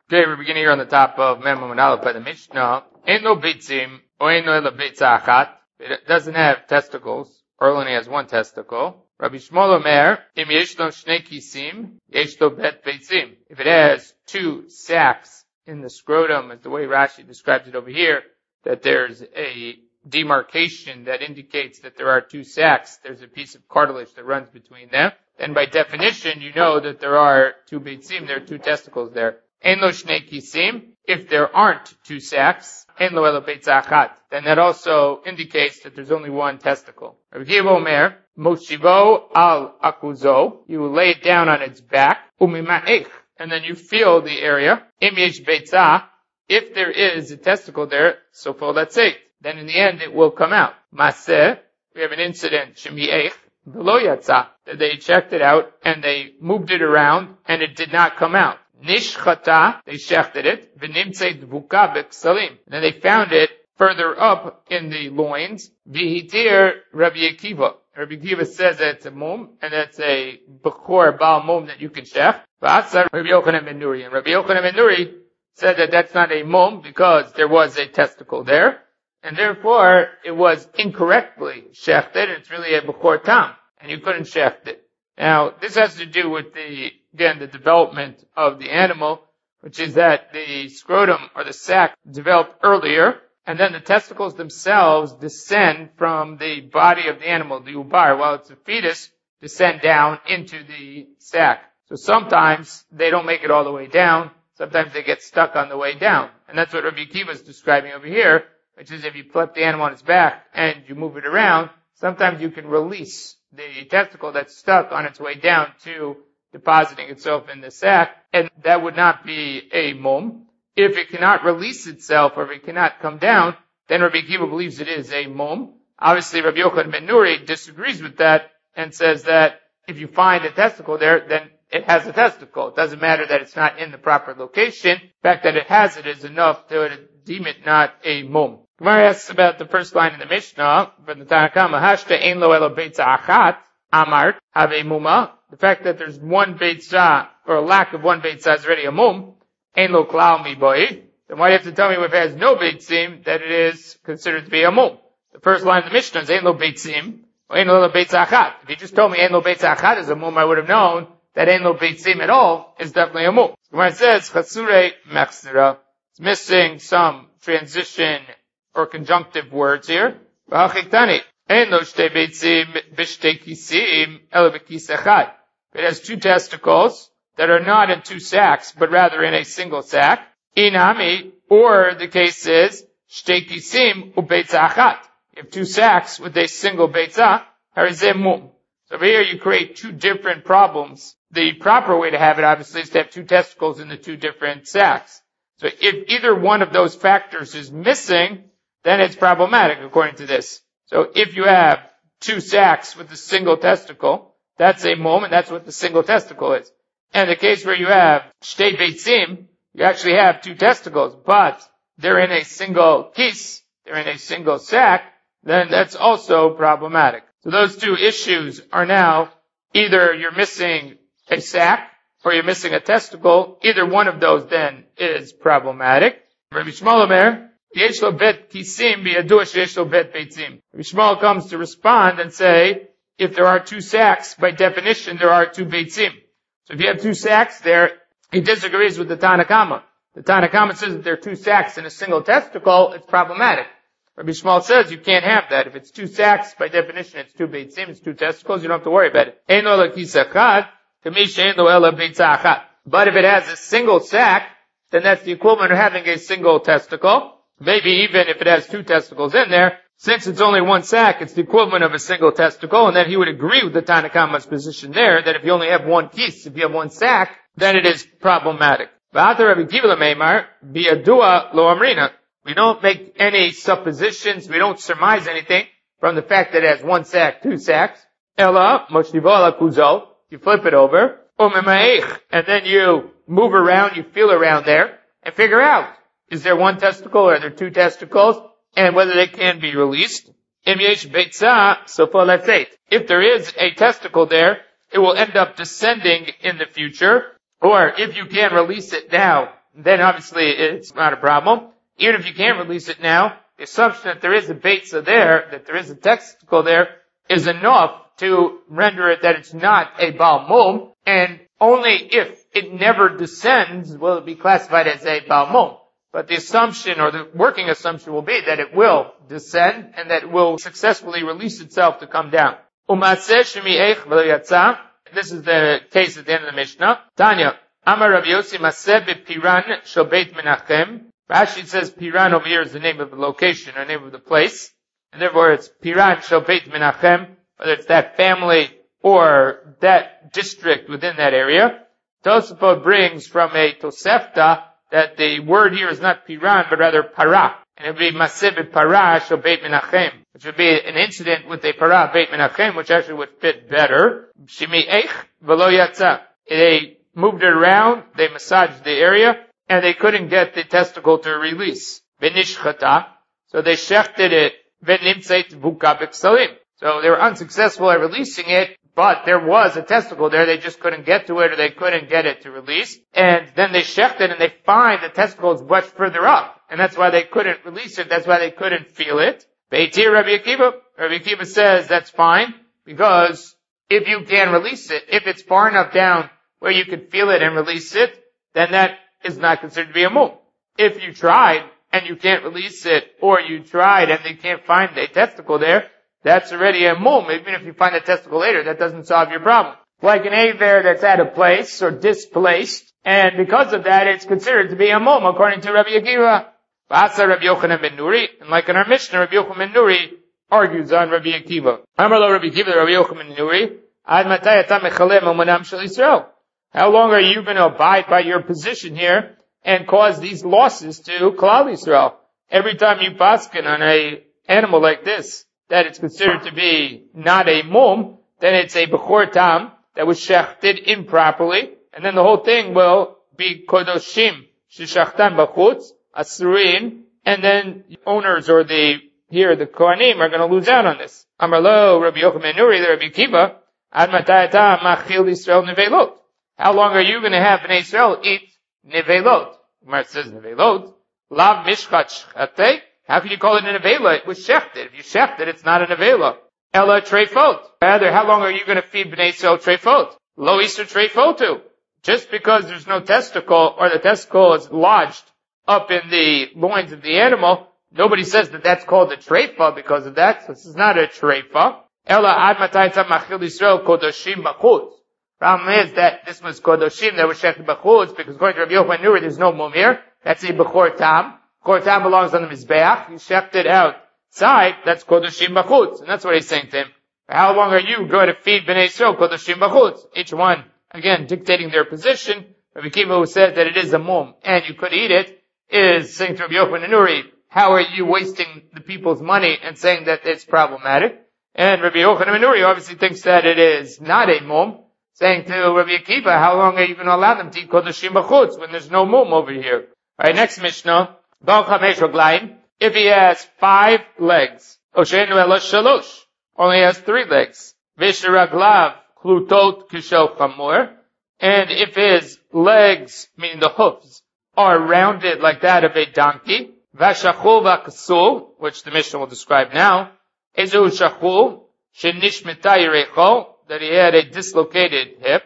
Okay, we're beginning here on the top of Mem Amud Aleph by the Mishnah. Ein lo beitzim, or ein lo ela beitza achat. It doesn't have testicles, or only has one testicle. Rabbi Shmuel Omer, im yesh lo shnei kisim, yesh lo bet beitzim. If it has two sacs in the scrotum, as the way Rashi describes it over here, that there's a demarcation that indicates that there are two sacs, there's a piece of cartilage that runs between them, then by definition you know that there are two beitzim, there are two testicles there. Ein lo shnei kisim, if there aren't two sacs, ein lo ela beitza achat, then that also indicates that there's only one testicle. Rabbi Akiva Omer, moshivo al akuzo, you lay it down on its back, umima'ich, and then you feel the area, im yesh beitza, if there is a testicle there, so for let's say, then in the end it will come out. Maseh, we have an incident, shemi'ech, v'lo yatza, that they checked it out and they moved it around and it did not come out. Nishchata, they shechted it, v'nimtzei dvuka b'ksalim. Then they found it further up in the loins, v'hitir Rabbi Akiva. Rabbi Akiva says that it's a mum, and that's a bechor bal mum that you can shech. V'asar Rabbi Yochanan ben Nuri. And Rabbi Yochanan ben Nuri said that that's not a mum because there was a testicle there, and therefore it was incorrectly shechted, and it's really a bechor tam, and you couldn't shecht it. Now, this has to do with the development of the animal, which is that the scrotum or the sac developed earlier, and then the testicles themselves descend from the body of the animal, the ubar, while it's a fetus, descend down into the sac. So sometimes they don't make it all the way down, sometimes they get stuck on the way down. And that's what Rabbi Akiva is describing over here, which is if you flip the animal on its back and you move it around, sometimes you can release the testicle that's stuck on its way down to depositing itself in the sac, and that would not be a mum. If it cannot release itself or if it cannot come down, then Rabbi Akiva believes it is a mum. Obviously, Rabbi Yochanan ben Nuri disagrees with that and says that if you find a testicle there, then it has a testicle. It doesn't matter that it's not in the proper location. The fact that it has it is enough to deem it not a mum. Gemara asks about the first line in the Mishnah, from the Tanna Kama, Hashta ein lo elo beitza achat, amart, have a muma. The fact that there's one beitza, or a lack of one beitza is already a mum, ein lo klal mi boi. Then why do you have to tell me if it has no beitzim, that it is considered to be a mum? The first line of the Mishnah is ein lo beitzim, or ein lo elo beitza achat. If you just told me ein lo beitza achat is a mum, I would have known that ein lo beitzim at all is definitely a mum. Gemara says, chasurei mechsira. It's missing some transition or conjunctive words here. It has two testicles that are not in two sacs, but rather in a single sac. Inami, or the case is, you have two sacs with a single beitza, harizemum. So over here you create two different problems. The proper way to have it, obviously, is to have two testicles in the two different sacs. So if either one of those factors is missing, then it's problematic according to this. So if you have two sacs with a single testicle, that's a mum, and that's what the single testicle is. And the case where you have shtei beitzim, you actually have two testicles, but they're in a single kis, they're in a single sac, then that's also problematic. So those two issues are now either you're missing a sac or you're missing a testicle. Either one of those then is problematic. Rabbi Shmuel Omer, Yesh lo bet kisim biyadu sheyesh lo bet beitzim. Rabbi Shmuel comes to respond and say, if there are two sacs, by definition there are two beitzim. So if you have two sacs there, he disagrees with the Tanna Kama. The Tanna Kama says that there are two sacs in a single testicle, it's problematic. Rabbi Shmuel says you can't have that. If it's two sacs, by definition it's two beitzim, it's two testicles, you don't have to worry about it. Ein lo ela kis echad, k'mi she'ein lo ela beitza achat. But if it has a single sac, then that's the equivalent of having a single testicle. Maybe even if it has two testicles in there, since it's only one sac, it's the equivalent of a single testicle, and then he would agree with the Tanna Kama's position there, that if you only have one kis, if you have one sac, then it is problematic. We don't make any suppositions, we don't surmise anything from the fact that it has one sac, two sacs. Ella, moshivo ala kuzo, you flip it over, and then you move around, you feel around there, and figure out, is there one testicle or are there two testicles, and whether they can be released. Im yesh beitza, so for let's say, if there is a testicle there, it will end up descending in the future, or if you can release it now, then obviously it's not a problem. Even if you can't release it now, the assumption that there is a beitza there, that there is a testicle there, is enough to render it that it's not a Baal Mum, and only if it never descends will it be classified as a Baal Mum. But the assumption, or the working assumption, will be that it will descend, and that it will successfully release itself to come down. This is the case at the end of the Mishnah. Tanya, Amar Rabbi Yossi Maseh Piran Shel Beit Menachem. Rashi says Piran over here is the name of the location, or name of the place. And therefore it's Piran Shel Beit Menachem, whether it's that family or that district within that area. Tosafot brings from a Tosefta that the word here is not Piran, but rather Para. And it would be Maseh Para Shel Beit Menachem, which would be an incident with a Para Beit Menachem, which actually would fit better. Shimi Eich V'lo Yatza. They moved it around, they massaged the area, and they couldn't get the testicle to release. V'nishchata. So they shechted it. V'nimtzeit Vuka B'ksalim. So they were unsuccessful at releasing it, but there was a testicle there, they just couldn't get to it, or they couldn't get it to release. And then they shecht it, and they find the testicle is much further up. And that's why they couldn't release it, that's why they couldn't feel it. Beitir Rabbi Akiva. Rabbi Akiva says that's fine, because if you can release it, if it's far enough down where you can feel it and release it, then that is not considered to be a mum. If you tried and you can't release it, or you tried and they can't find a testicle there, that's already a mum. Even if you find a testicle later, that doesn't solve your problem. Like an aver that's at a place or displaced, and because of that, it's considered to be a mum, according to Rabbi Akiva. V'asa Rabbi Yochanan ben Nuri, and like in our Mishnah, Rabbi Yochanan ben Nuri argues on Rabbi Akiva. Amar lo Rabbi Akiva, Rabbi Yochanan ben Nuri, ad matay ata mechalem umanam shel Yisrael. How long are you going to abide by your position here and cause these losses to Klal Yisrael? Every time you paskin on a animal like this, that it's considered to be not a mum, then it's a bechor tam that was shechted improperly, and then the whole thing will be kodoshim sheshachtan bachutz asurin, and then the owners or the kohanim are going to lose out on this. Amar lo Rabbi Yochanan ben Nuri, the Rabbi Akiva, ad matay ata machil Yisrael nevelot. How long are you going to have Bnei Yisrael eat nevelot? Gemara says nevelot. Lav mishchat shchatei. How can you call it a nevela? It was shechted. If you shecht it, it's not a nevela. Ella treifot. Rather, how long are you going to feed Bnei Yisrael treifot? Lo iser treifotu. Just because there's no testicle, or the testicle is lodged up in the loins of the animal, nobody says that that's called a treifa because of that. So this is not a treifa. Ella ad matay machil Yisrael kodoshim bachutz. Problem is that this was kodoshim that was shechted b'chutz, because according to Rabbi Yochanan ben Nuri, there's no mum here. That's a bechor tam. Bechor tam belongs on the mizbeach. You shecht it outside. That's kodoshim b'chutz, and that's what he's saying to him. How long are you going to feed Bnei Yisrael kodoshim b'chutz? Each one, again, dictating their position. Rabbi Akiva, who says that it is a mum and you could eat it, is saying to Rabbi Yochanan ben Nuri, how are you wasting the people's money and saying that it's problematic? And Rabbi Yochanan ben Nuri obviously thinks that it is not a mum, saying to Rabbi Akiva, how long are you going to allow them to eat kodoshim b'chutz when there's no mum over here? Alright, next Mishnah. Bal chamesh raglayim. If he has 5 legs, Osheinu elo shalosh, only has 3 legs. Visharaglav klutot kishel chamor. And if his legs, meaning the hoofs, are rounded like that of a donkey, vashachul v'kasul, which the Mishnah will describe now, ezu shachul, shenishmeta yirecho, that he had a dislocated hip.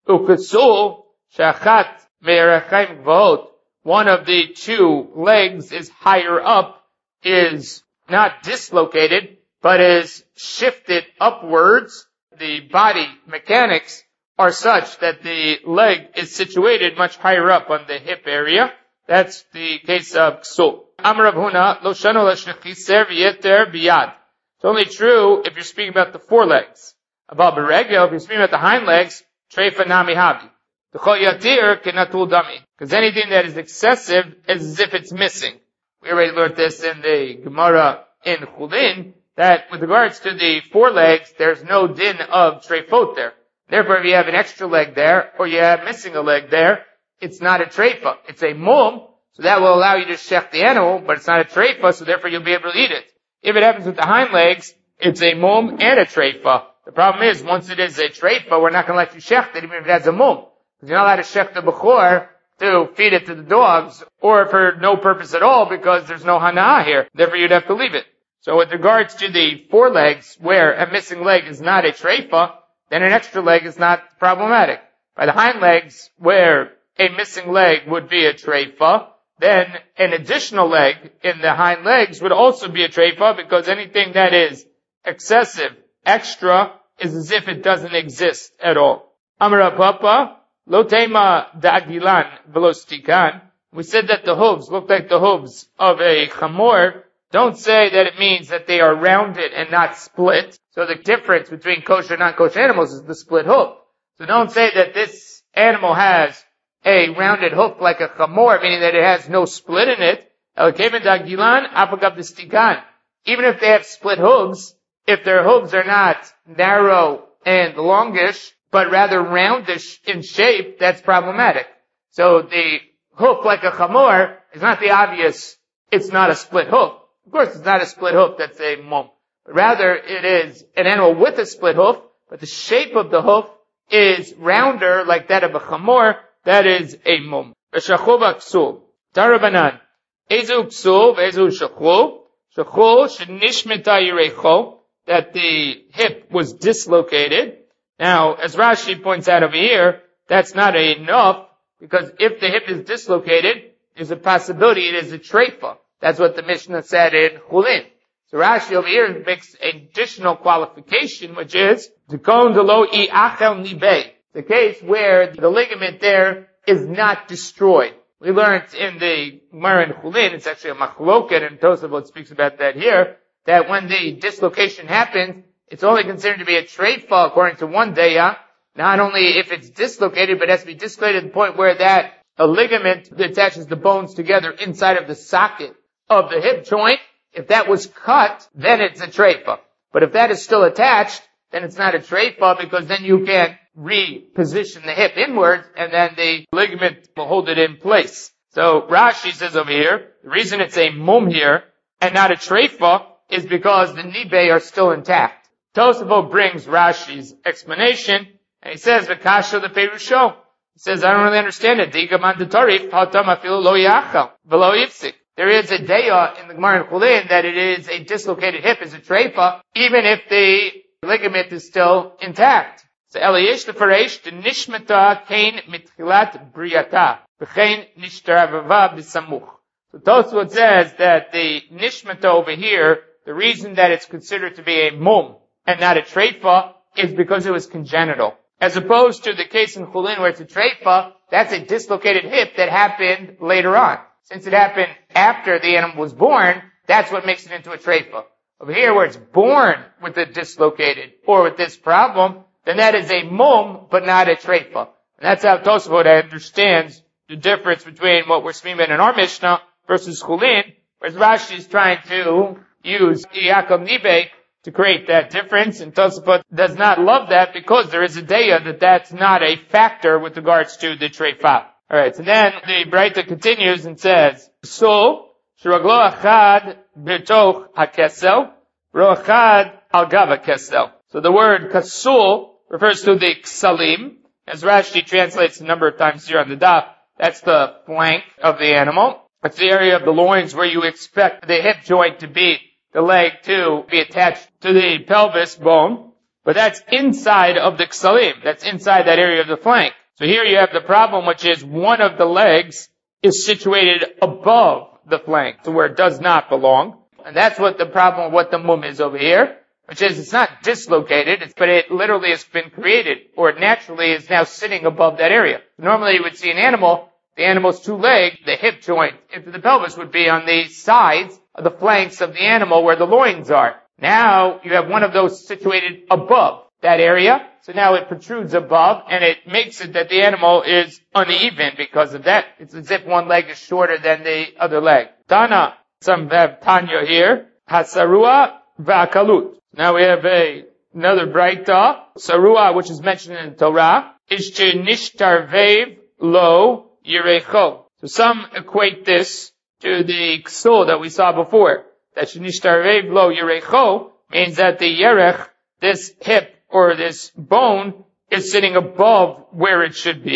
Ukasul shachat me'erachaim gvot. One of the 2 legs is higher up, is not dislocated, but is shifted upwards. The body mechanics are such that the leg is situated much higher up on the hip area. That's the case of ksul. Amar Rav Huna, lo shano l'shnechiser v'yeter biyad. It's only true if you're speaking about the 4 legs. Above beregel, if you're speaking about the hind legs, treifa nami havi. The chol yatir kenatul dami. Because anything that is excessive is as if it's missing. We already learned this in the Gemara in Chulin, that with regards to the 4 legs, there's no din of treifot there. Therefore, if you have an extra leg there, or you have missing a leg there, it's not a treifa. It's a mum, so that will allow you to shech the animal, but it's not a treifa, so therefore you'll be able to eat it. If it happens with the hind legs, it's a mum and a treifa. The problem is, once it is a treifa, we're not going to let you shech it, even if it has a mum. Because you're not allowed to shech the bechor to feed it to the dogs, or for no purpose at all because there's no hana'ah here. Therefore you'd have to leave it. So with regards to the forelegs, where a missing leg is not a treifa, then an extra leg is not problematic. By the hind legs, where a missing leg would be a treifa, then an additional leg in the hind legs would also be a treifa, because anything that is excessive, extra, is as if it doesn't exist at all. Amar Papa, lo tema da'agilan velo stikan. We said that the hooves look like the hooves of a chamor. Don't say that it means that they are rounded and not split. So the difference between kosher and non-kosher animals is the split hoof. So don't say that this animal has a rounded hoof like a chamor, meaning that it has no split in it. Even if they have split hooves, if their hooves are not narrow and longish, but rather roundish in shape, that's problematic. So the hoof like a chamor is not the obvious, it's not a split hoof. Of course, it's not a split hoof that's a mum. But rather, it is an animal with a split hoof, but the shape of the hoof is rounder like that of a chamor. That is a mum. V'shachova ksul. Tarabanan. Ezu ksul v'ezu shachul. Shachul shenishmeta yirecho. That the hip was dislocated. Now, as Rashi points out over here, that's not enough, because if the hip is dislocated, there's a possibility it is a treifa. That's what the Mishnah said in Chulin. So Rashi over here makes an additional qualification, which is the case where the ligament there is not destroyed. We learned in the Gemara in Chulin, it's actually a machloket, and Tosafot speaks about that here, that when the dislocation happens, it's only considered to be a treifa according to one daya, not only if it's dislocated, but it has to be dislocated to the point where a ligament that attaches the bones together inside of the socket of the hip joint, if that was cut, then it's a treifa. But if that is still attached, then it's not a treifa, because then you can reposition the hip inwards, and then the ligament will hold it in place. So Rashi says over here, the reason it's a mum here, and not a treifa, is because the nibe are still intact. Tosafot brings Rashi's explanation, and he says, V'kasha the perusho. He says, I don't really understand it. There is a daya in the Gemara in Chulin that it is a dislocated hip, is a treifa, even if the ligament is still intact. So Eliyesh lefaresh the nishmata kain mitchilat briyata v'chein nishtaravava b'samuch. So Tosfot says that the nishmata over here, the reason that it's considered to be a mum and not a treifa is because it was congenital. As opposed to the case in Chulin where it's a treifa, that's a dislocated hip that happened later on. Since it happened after the animal was born, that's what makes it into a treifa. Over here, where it's born with a dislocated or with this problem, then that is a mum, but not a treifa. And that's how Tosafot understands the difference between what we're speaking about in our Mishnah versus Chulin, whereas Rashi is trying to use Yaakov Nibe to create that difference, and Tosafot does not love that because there is a daya that that's not a factor with regards to the treifa. Alright, so then the Braita continues and says, So, shiraglo achad b'toch hakesel, ro achad al gav hakesel. So the word kasul refers to the ksalim, as Rashi translates a number of times here on the daf. That's the flank of the animal. It's the area of the loins where you expect the hip joint to be, the leg to be attached to the pelvis bone. But that's inside of the ksalim. That's inside that area of the flank. So here you have the problem, which is one of the legs is situated above the flank, to where it does not belong. And that's what the problem, what the mum is over here, which is it's not dislocated, but it literally has been created, or it naturally is now sitting above that area. Normally you would see an animal, the animal's two legs, the hip joint into the pelvis would be on the sides of the flanks of the animal where the loins are. Now you have one of those situated above that area. So now it protrudes above, and it makes it that the animal is uneven because of that. It's as if one leg is shorter than the other leg. Tana, some have Tanya here. Hasarua va'akalut. Now we have another Braita. Sarua, which is mentioned in the Torah, is to nishtarvev lo yirecho. So some equate this to the ksul that we saw before. That nishtarvev lo yirecho means that the yerech, this hip, or this bone, is sitting above where it should be.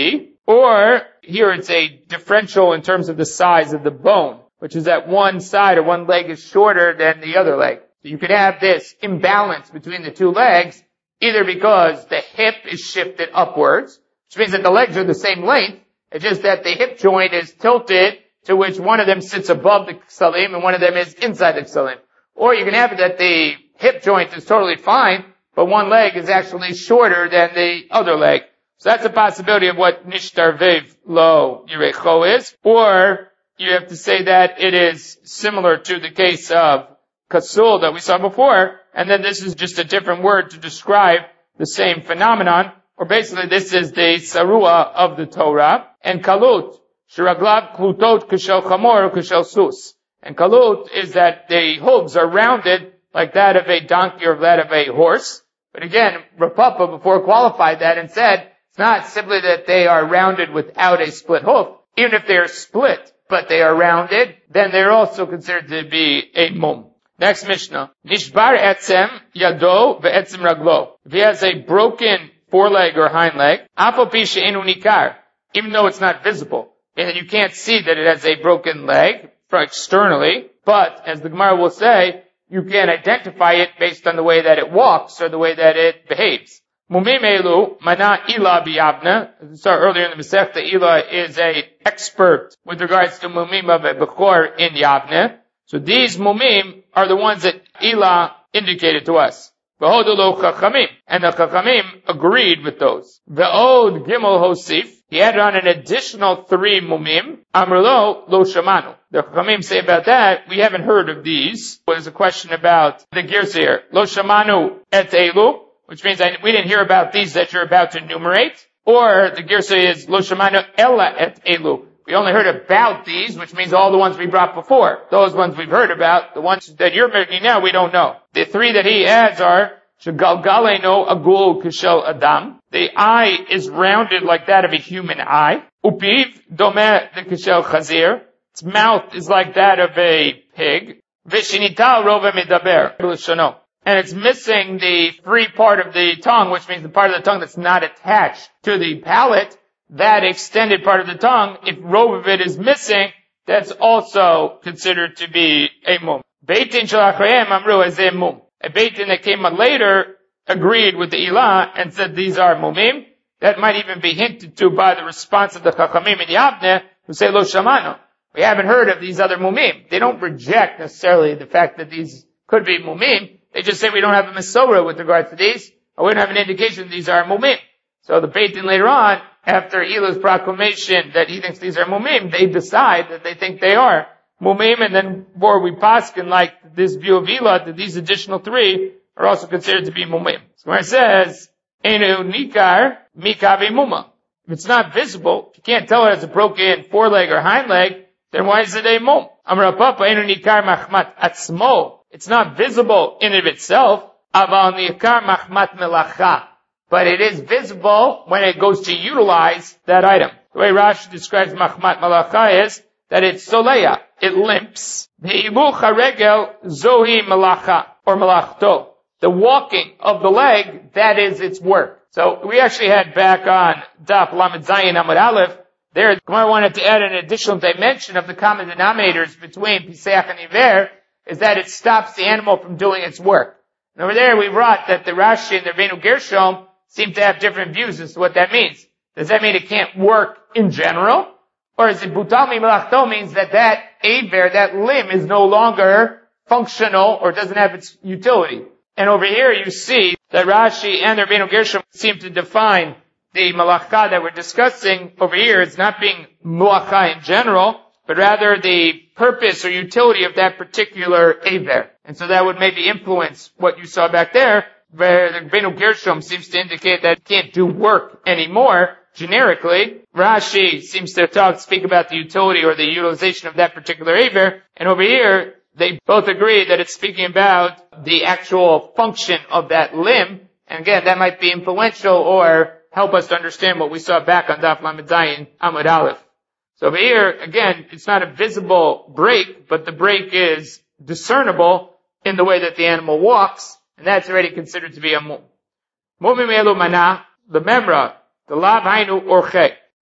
Or here it's a differential in terms of the size of the bone, which is that one side or one leg is shorter than the other leg. So you could have this imbalance between the two legs, either because the hip is shifted upwards, which means that the legs are the same length, it's just that the hip joint is tilted to which one of them sits above the ksalim and one of them is inside the ksalim. Or you can have it that the hip joint is totally fine, but one leg is actually shorter than the other leg. So that's a possibility of what nishtarvev lo yirecho is. Or you have to say that it is similar to the case of kasul that we saw before, and then this is just a different word to describe the same phenomenon. Or basically this is the sarua of the Torah. And kalut, shiraglav klutot kishel chamor kishel sus. And kalut is that the hooves are rounded like that of a donkey or that of a horse. But again, Rav Papa before qualified that and said, it's not simply that they are rounded without a split hoof. Even if they are split, but they are rounded, then they're also considered to be a mum. Next Mishnah. Nishbar etzem yado ve'etzem raglo. If he has a broken foreleg or hind leg, afal pi she'enu nikar, even though it's not visible, and you can't see that it has a broken leg externally, but as the Gemara will say, you can identify it based on the way that it walks or the way that it behaves. Mumim elu mana ila biyavna. As we saw earlier in the Masechta, Ila is a expert with regards to mumim of a bechor in Yavne. So these mumim are the ones that Ila indicated to us. V'hodulu chachamim. And the chachamim agreed with those. V'od gimel hosif. He added on an additional 3 mumim. Amrlo lo shamanu. The chachamim say about that, we haven't heard of these. There's a question about the girsa here. Lo shamanu et elu, which means we didn't hear about these that you're about to enumerate. Or the girsa is lo shamanu ella et elu. We only heard about these, which means all the ones we brought before. Those ones we've heard about. The ones that you're making now, we don't know. The 3 that he adds are Shegalgaleno agul kishel adam. The eye is rounded like that of a human eye. Upiv domeh the kishel chazir. Its mouth is like that of a pig. V'shinital rove medaber b'lishono. And it's missing the free part of the tongue, which means the part of the tongue that's not attached to the palate. That extended part of the tongue, if robe of it is missing, that's also considered to be a mum. Beitin shalachreim amru as a mum. A beitin that came later agreed with the ilah and said these are mumim. That might even be hinted to by the response of the chachamim in Yavne who say lo shamanu. We haven't heard of these other mumim. They don't reject necessarily the fact that these could be mumim. They just say we don't have a mesorah with regard to these, or we don't have an indication these are mumim. So the beitin later on, after Elah's proclamation that he thinks these are mumim, they decide that they think they are mumim, and then more we paskin like this view of Elah that these additional 3 are also considered to be mumim. So where it says, Enu nikar mikavi muma. If it's not visible, if you can't tell it has a broken foreleg or hind leg, then why is it a mum? Amar Papa, Enu nikar machmat atzmo. It's not visible in and of itself, aval nikar machmat melacha. But it is visible when it goes to utilize that item. The way Rashi describes machmat malacha is that it's soleya, it limps. Ve'ibuch haregel zohi malacha, or malachto. The walking of the leg, that is its work. So we actually had back on Daf Lamed Zayin Amud Aleph, there the Gemara wanted to add an additional dimension of the common denominators between Pisach and Iver, is that it stops the animal from doing its work. And over there we brought that the Rashi and the Rabbeinu Gershom seem to have different views as to what that means. Does that mean it can't work in general? Or is it butal mi melachto means that aver, that limb is no longer functional or doesn't have its utility? And over here you see that Rashi and the Rabbeinu Gershom seem to define the malacha that we're discussing over here as not being malacha in general, but rather the purpose or utility of that particular aver. And so that would maybe influence what you saw back there, where the Rabbeinu Gershom seems to indicate that it can't do work anymore, generically. Rashi seems to speak about the utility or the utilization of that particular aver, and over here, they both agree that it's speaking about the actual function of that limb, and again, that might be influential or help us to understand what we saw back on Daf Lamed Zayin Amud Aleph. So over here, again, it's not a visible break, but the break is discernible in the way that the animal walks, and that's already considered to be a mum. Mumim elu mana, the memra, the lav hainu orche.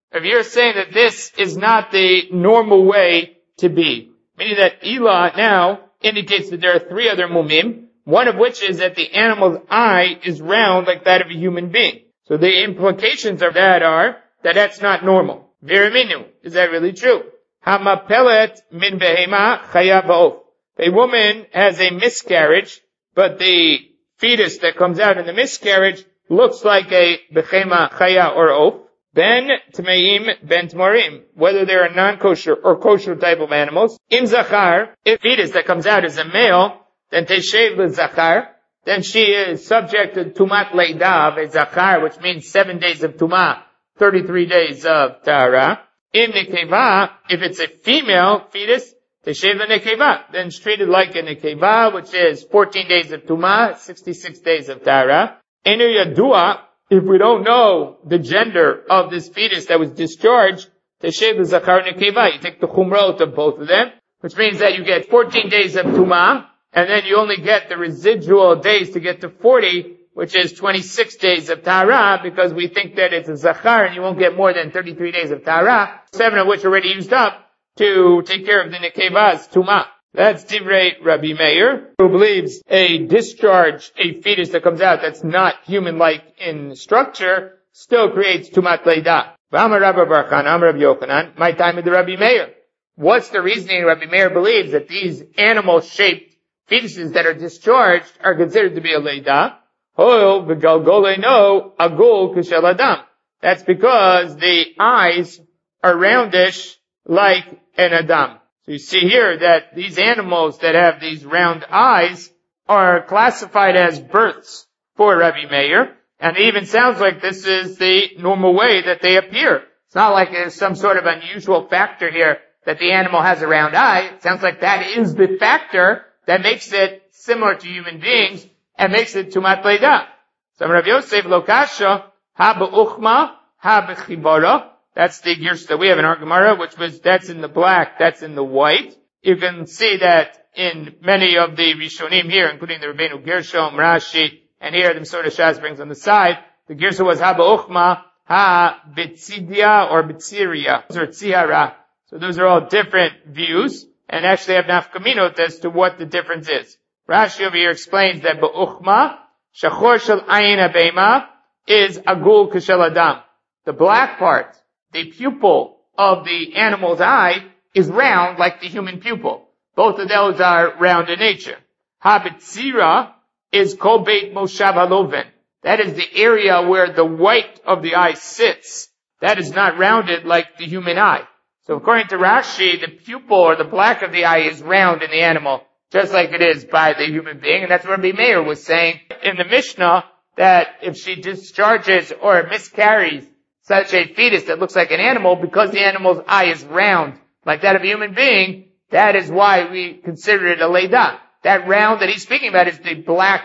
If you're saying that this is not the normal way to be, meaning that Ila now indicates that there are three other mumim, one of which is that the animal's eye is round like that of a human being. So the implications of that are that that's not normal. Viriminu, is that really true? Hamapelet min behema chaya ba'of. A woman has a miscarriage, but the fetus that comes out in the miscarriage looks like a behema chaya or oaf. Ben tmeim, ben tmorim, whether they're a non-kosher or kosher type of animals. In zachar, if fetus that comes out is a male, then teshev l'zachar, then she is subject to tumat leidav, a zachar, which means 7 days of tumah, 33 days of tahara. In nekeva, if it's a female fetus, teshev l'nekeva, then it's treated like a nekeva, which is 14 days of tumah, 66 days of tahara. Enu yadua, if we don't know the gender of this fetus that was discharged, teshev l'zachar nekeva, you take the chumrot of both of them, which means that you get 14 days of tumah, and then you only get the residual days to get to 40, which is 26 days of tahara, because we think that it's a zachar and you won't get more than 33 days of tahara, 7 of which are already used up to take care of the nekeva's tumah. That's Divrei Rabbi Meir, who believes a discharge, a fetus that comes out that's not human-like in structure, still creates tumat leida. V'amar Rabbi Barchan, Amar Rabbi Yochanan, my time with the Rabbi Meir. What's the reasoning Rabbi Meir believes that these animal-shaped fetuses that are discharged are considered to be a leida? Hoil v'galgole no agul k'shel adam. That's because the eyes are roundish like an adam. So you see here that these animals that have these round eyes are classified as births for Rabbi Meir, and it even sounds like this is the normal way that they appear. It's not like there's some sort of unusual factor here that the animal has a round eye. It sounds like that is the factor that makes it similar to human beings and makes it tumat leida. So Rav Yosef Lokasha, ha b'uchma, ha b'chibara. That's the Gersh that we have in our Gemara, that's in the black, that's in the white. You can see that in many of the Rishonim here, including the Rabbeinu Gershom, Rashi, and here the Mesorah Shas brings on the side. The Gersh was ha b'uchma, ha b'tzidia or b'tziria, or tzihara. So those are all different views, and actually have nafkaminot as to what the difference is. Rashi over here explains that b'uchma, shachor shel ayin habeima, is agul k'shel adam. The black part, the pupil of the animal's eye, is round like the human pupil. Both of those are round in nature. Ha-b'tzira is kol beit moshav haloven. That is the area where the white of the eye sits. That is not rounded like the human eye. So according to Rashi, the pupil or the black of the eye is round in the animal, just like it is by the human being. And that's what Rabbi Meir was saying in the Mishnah, that if she discharges or miscarries such a fetus that looks like an animal, because the animal's eye is round like that of a human being, that is why we consider it a leida. That round that he's speaking about is the black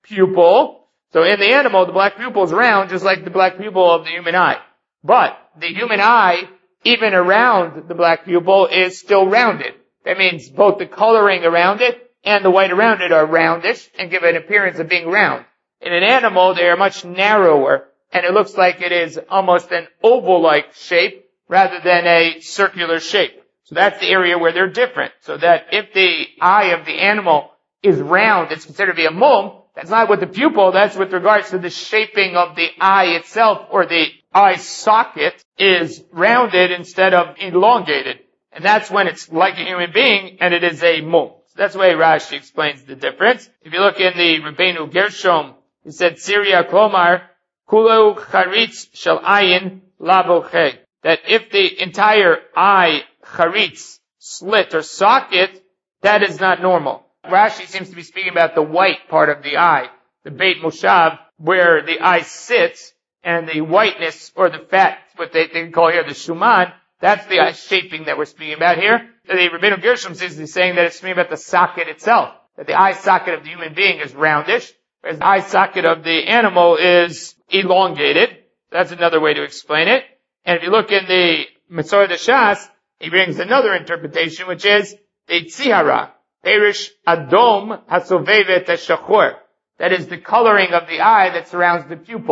pupil. So in the animal, the black pupil is round just like the black pupil of the human eye. But the human eye, even around the black pupil, is still rounded. That means both the coloring around it and the white around it are roundish and give an appearance of being round. In an animal, they are much narrower, and it looks like it is almost an oval-like shape rather than a circular shape. So that's the area where they're different. So that if the eye of the animal is round, it's considered to be a mum. That's not with the pupil, that's with regards to the shaping of the eye itself, or the eye socket is rounded instead of elongated. And that's when it's like a human being, and it is a mum. So that's the way Rashi explains the difference. If you look in the Rabbeinu Gershom, he said, Syria Klomar, Kulo charitz shel ayin laboche. That if the entire eye charitz, slit or socket, that is not normal. Rashi seems to be speaking about the white part of the eye, the Beit Moshav, where the eye sits, and the whiteness or the fat, what they call here the shuman, that's the eye shaping that we're speaking about here. The Rabbeinu Gershom seems to be saying that it's speaking about the socket itself, that the eye socket of the human being is roundish, whereas the eye socket of the animal is elongated. That's another way to explain it. And if you look in the Mesorah Shas, he brings another interpretation, which is the tzihara, perish adom hasovevet hashachor. That is the coloring of the eye that surrounds the pupil.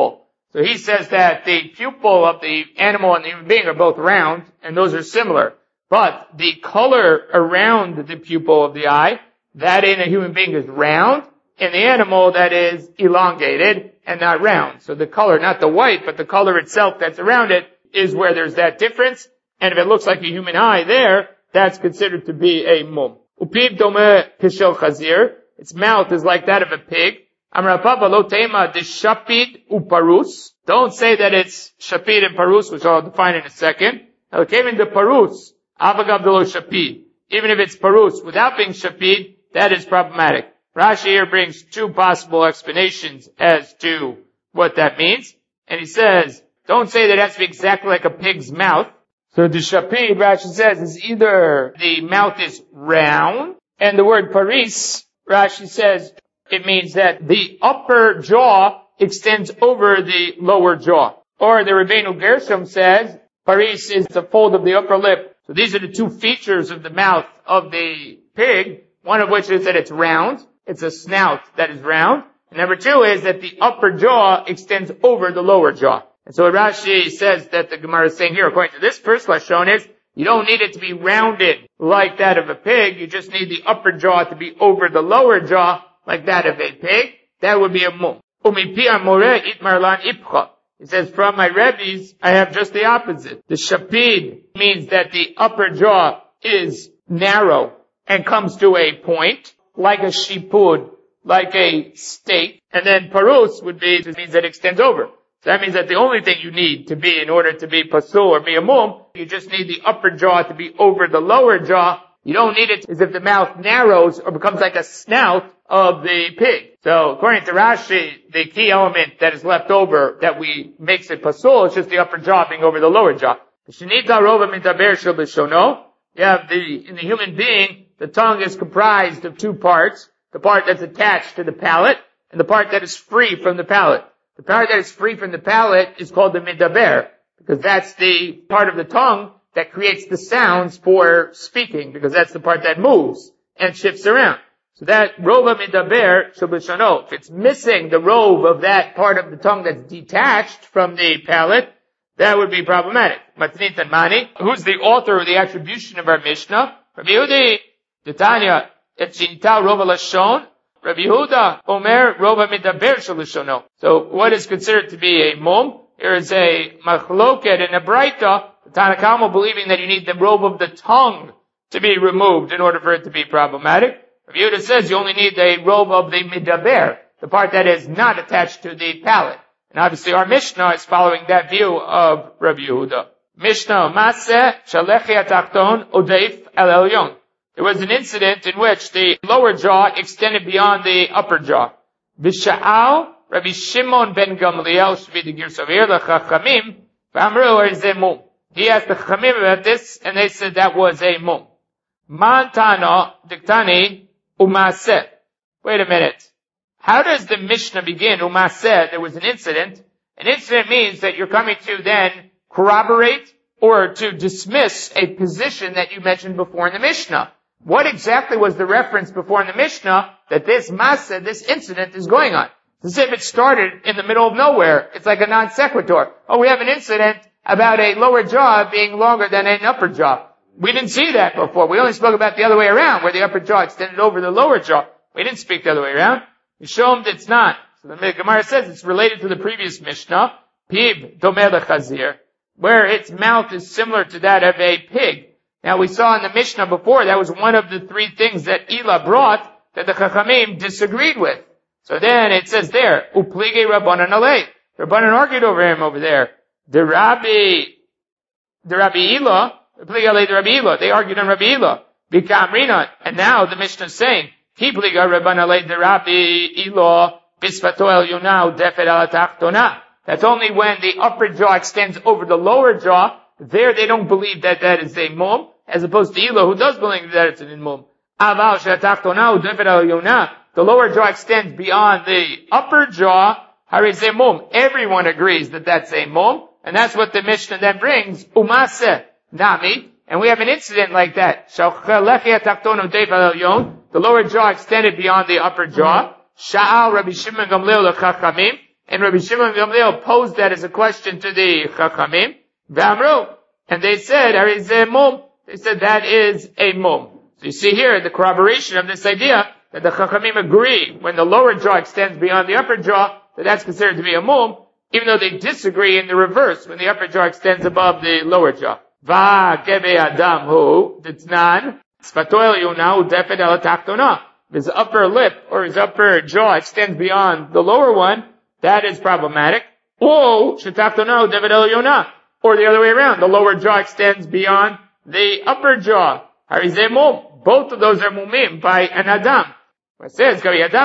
So he says that the pupil of the animal and the human being are both round, and those are similar. But the color around the pupil of the eye, that in a human being is round, in the animal that is elongated and not round. So the color, not the white, but the color itself that's around it is where there's that difference. And if it looks like a human eye there, that's considered to be a mum. Upiv domeh kishel chazir. Its mouth is like that of a pig. Amar Papa lo tema de shapid uparus. Don't say that it's shapid and parus, which I'll define in a second. Now, it came into parus, avagav de lo shapid. Even if it's parus without being shapid, that is problematic. Rashi here brings two possible explanations as to what that means. And he says, don't say that it has to be exactly like a pig's mouth. So the shapid, Rashi says, is either the mouth is round, and the word paris, Rashi says, it means that the upper jaw extends over the lower jaw. Or the Rabbeinu Gershom says, paris is the fold of the upper lip. So these are the two features of the mouth of the pig, one of which is that it's round. It's a snout that is round. And number two is that the upper jaw extends over the lower jaw. And so what Rashi says that the Gemara is saying here, according to this first lashon, is you don't need it to be rounded like that of a pig. You just need the upper jaw to be over the lower jaw like that of a pig. That would be a mum. He says, from my Rebbe's, I have just the opposite. The shapid means that the upper jaw is narrow and comes to a point, like a shipud, like a stake. And then parus would be, it means that it extends over. So that means that the only thing you need to be in order to be pasul or be a mum, you just need the upper jaw to be over the lower jaw. You don't need it as if the mouth narrows or becomes like a snout of the pig. So according to Rashi, the key element that is left over that makes it pasul is just the upper jaw being over the lower jaw. You have in the human being, the tongue is comprised of two parts. The part that's attached to the palate and the part that is free from the palate. The part that is free from the palate is called the midaber, because that's the part of the tongue that creates the sounds for speaking, because that's the part that moves and shifts around. So that rova midaber shobishano, if it's missing the robe of that part of the tongue that's detached from the palate, that would be problematic. Matnit and Mani, who's the author of the attribution of our Mishnah? Rabbi Yehudi, Tanya, etchinta rova lashon. Rabbi Yehuda, Omer, Rova Midaber Shalushono. So what is considered to be a mum? There is a machloket in a braita, the Tanna Kamma believing that you need the robe of the tongue to be removed in order for it to be problematic. Rabbi Yehuda says you only need the robe of the midaber, the part that is not attached to the palate. And obviously our Mishnah is following that view of Rabbi Yehuda. Mishnah, Maseh, Shalechi Atachton, Odeif El Elyon. There was an incident in which the lower jaw extended beyond the upper jaw. V'sha'al Rabbi Shimon ben Gamliel shvi de Girsavir l'chachamim v'amru is a mum. He asked the chachamim about this, and they said that was a mum. Mantana diktani umaseh. Wait a minute. How does the Mishnah begin? Umaseh, there was an incident. An incident means that you're coming to then corroborate or to dismiss a position that you mentioned before in the Mishnah. What exactly was the reference before in the Mishnah that this Maseh, this incident is going on? It's as if it started in the middle of nowhere. It's like a non sequitur. Oh, we have an incident about a lower jaw being longer than an upper jaw. We didn't see that before. We only spoke about the other way around, where the upper jaw extended over the lower jaw. We didn't speak the other way around. We show them that it's not. So the Gemara says it's related to the previous Mishnah, Pib domeh lechazir, where its mouth is similar to that of a pig. Now we saw in the Mishnah before, that was one of the three things that Ela brought that the Chachamim disagreed with. So then it says there, Uplige Rabbanan alei. The Rabbanan argued over him over there. The Rabbi Ela, Uplige alei the Rabbi Ela. They argued on Rabbi Ela. B'kamrina. And now the Mishnah is saying, Kipliga Rabbanan alei the Rabbi Ela, Bisfato el yonah defet ala tachtona. That's only when the upper jaw extends over the lower jaw. There they don't believe that that is a mum, as opposed to Elo, who does believe that it's a mum. Aval she'atachtona defet al yonah. The lower jaw extends beyond the upper jaw. Haris a mum. Everyone agrees that that's a mum, and that's what the Mishnah then brings. Umaseh nami, and we have an incident like that. Sha'alechi atachtono defet al yon. The lower jaw extended beyond the upper jaw. Sha'al Rabbi Shimon Gamliel l'chachamim. And Rabbi Shimon ben Gamliel posed that as a question to the Chachamim. V'amru, and they said, Arizeh mum. They said that is a mum. So you see here the corroboration of this idea that the Chachamim agree when the lower jaw extends beyond the upper jaw, that that's considered to be a mum, even though they disagree in the reverse when the upper jaw extends above the lower jaw. Va gebe adam hu ditnan sfatoel yuna udefet el tachtona. His upper lip or his upper jaw extends beyond the lower one, that is problematic. Or shetachtona udefet el yuna. Or the other way around, the lower jaw extends beyond the upper jaw. Harizeh mum. Both of those are mumim by an adam. It says, by the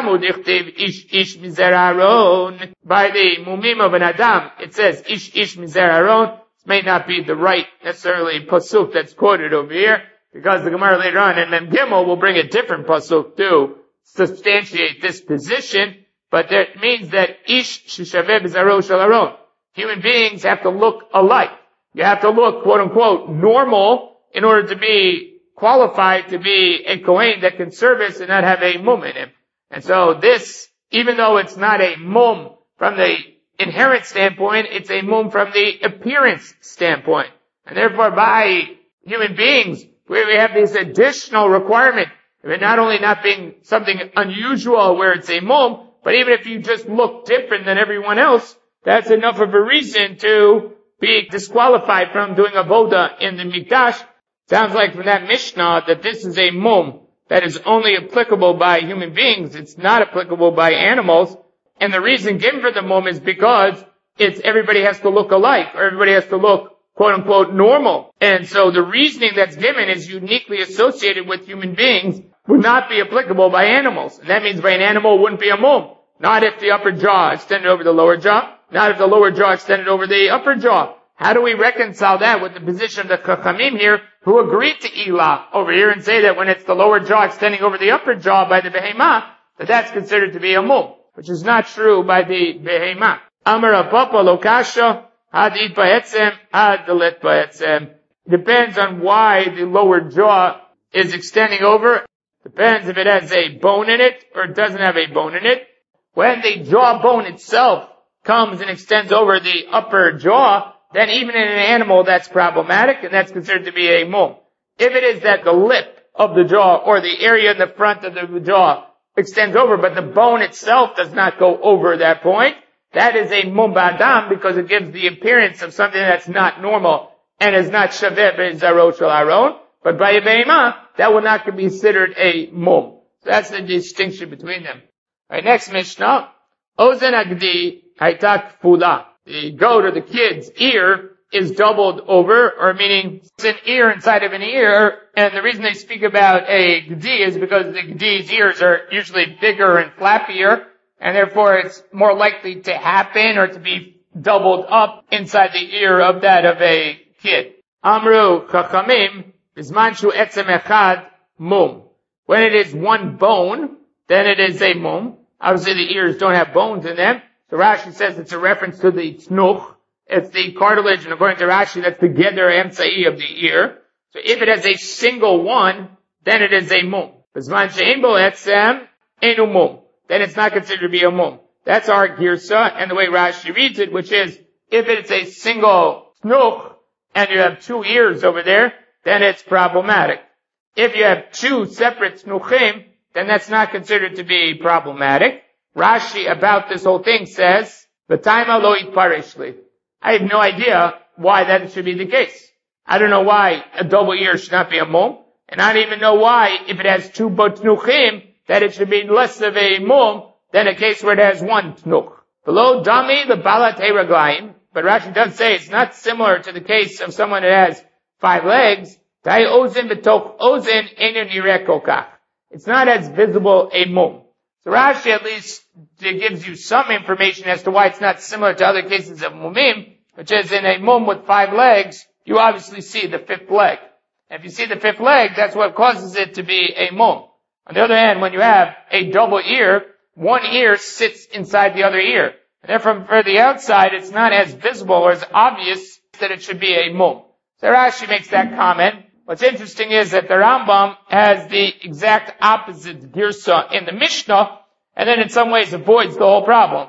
mumim of an adam, it says, ish mizer aron. This may not be the right, necessarily, pasuk that's quoted over here, because the Gemara later on in Mem Gimel will bring a different pasuk to substantiate this position, but that means that ish shishaveh b'zaro shel aron. Human beings have to look alike. You have to look, quote unquote, normal in order to be qualified to be a Kohen that can service and not have a mum in him. And so this, even though it's not a mum from the inherent standpoint, it's a mum from the appearance standpoint. And therefore by human beings, we have this additional requirement of it not only not being something unusual where it's a mum, but even if you just look different than everyone else, that's enough of a reason to be disqualified from doing avoda in the Mikdash. Sounds like from that Mishnah that this is a mum that is only applicable by human beings. It's not applicable by animals. And the reason given for the mum is because everybody has to look alike, or everybody has to look, quote unquote, normal. And so the reasoning that's given is uniquely associated with human beings, would not be applicable by animals. And that means by an animal it wouldn't be a mum. Not if the upper jaw extended over the lower jaw, not if the lower jaw extended over the upper jaw. How do we reconcile that with the position of the Chachamim here, who agreed to Ilah over here and say that when it's the lower jaw extending over the upper jaw by the Behemah, that that's considered to be a mum, which is not true by the Behemah. Amar Papa Lokasha, Hadid Ba'etzem, Hadalet Ba'etzem. Depends on why the lower jaw is extending over. Depends if it has a bone in it or it doesn't have a bone in it. When the jawbone itself comes and extends over the upper jaw, then even in an animal that's problematic, and that's considered to be a mum. If it is that the lip of the jaw or the area in the front of the jaw extends over, but the bone itself does not go over that point, that is a mum ba'adam because it gives the appearance of something that's not normal and is not shaveh b'zaro shel aron. But by a behemah, that would not be considered a mum. So that's the distinction between them. All right, next Mishnah. Ozen agdi haytak fula. The goat or the kid's ear is doubled over, or meaning it's an ear inside of an ear, and the reason they speak about a gdi is because the gdi's ears are usually bigger and flappier, and therefore it's more likely to happen or to be doubled up inside the ear of that of a kid. Amru chachamim bismanshu etzem echad mum. When it is one bone, then it is a mum. Obviously the ears don't have bones in them. So Rashi says it's a reference to the tznuch. It's the cartilage, and according to Rashi, that's the geder emtzai of the ear. So if it has a single one, then it is a mum. Bisman she'en bo etzem enu mum. Then it's not considered to be a mum. That's our girsa, and the way Rashi reads it, which is, if it's a single tznuch, and you have two ears over there, then it's problematic. If you have two separate tznuchim, then that's not considered to be problematic. Rashi about this whole thing says, "V'taima lo itparishli." I have no idea why that should be the case. I don't know why a double ear should not be a mum, and I don't even know why, if it has two tnuchim, that it should be less of a mum than a case where it has one tnuch. Below dami the balat heraglaim, but Rashi does say it's not similar to the case of someone that has 5 legs. Tai ozin b'toch ozin enu nireh kokach. It's not as visible a mum. So Rashi at least gives you some information as to why it's not similar to other cases of mumim, which is in a mum with 5 legs, you obviously see the 5th leg. And if you see the 5th leg, that's what causes it to be a mum. On the other hand, when you have a double ear, one ear sits inside the other ear. And therefore, for the outside, it's not as visible or as obvious that it should be a mum. So Rashi makes that comment. What's interesting is that the Rambam has the exact opposite girsa in the Mishnah, and then in some ways avoids the whole problem.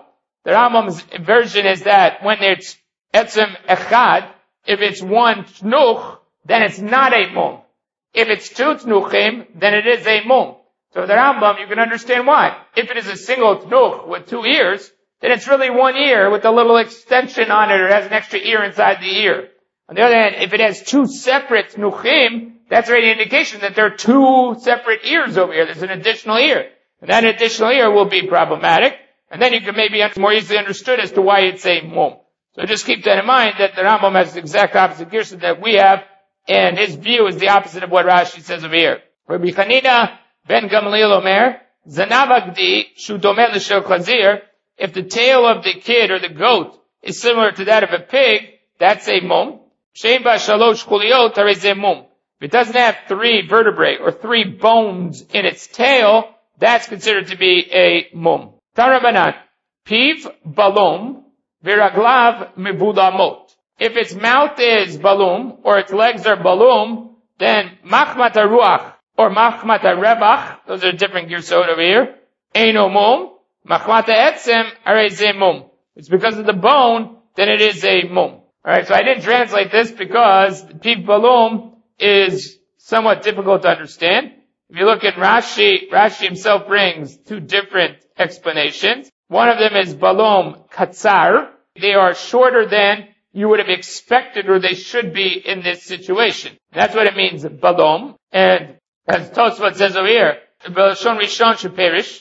The Rambam's version is that when it's etzem echad, if it's one tnuch, then it's not a mum. If it's two tnuchim, then it is a mum. So the Rambam, you can understand why. If it is a single tnuch with 2 ears, then it's really 1 ear with a little extension on it, or it has an extra ear inside the ear. On the other hand, if it has 2 separate tnuchim, that's already an indication that there are 2 separate ears over here. There's an additional ear. And that additional ear will be problematic. And then you can maybe more easily understood as to why it's a mum. So just keep that in mind, that the Rambam has the exact opposite girsa that we have, and his view is the opposite of what Rashi says over here. Rabbi Chanina ben Gamliel Omer, Zanav Agdi shu domeh l'shel chazir, if the tail of the kid or the goat is similar to that of a pig, that's a mum. Shein ba shalosh chuliot harei zeh mum. If it doesn't have 3 vertebrae or 3 bones in its tail, that's considered to be a mum. Tarabanan, piv balum viraglav mebulamot. If its mouth is balum or its legs are balum, then machmat haruach or machmat harevach, those are different girsot over here, eino mum. Machmat ha'etzem harei zeh mum. It's because of the bone, then it is a mum. Alright, so I didn't translate this because piv balum is somewhat difficult to understand. If you look at Rashi, Rashi himself brings 2 different explanations. One of them is balom katsar. They are shorter than you would have expected or they should be in this situation. That's what it means, balom. And as Tosfot says over here, Belashon Rishon Sheperish,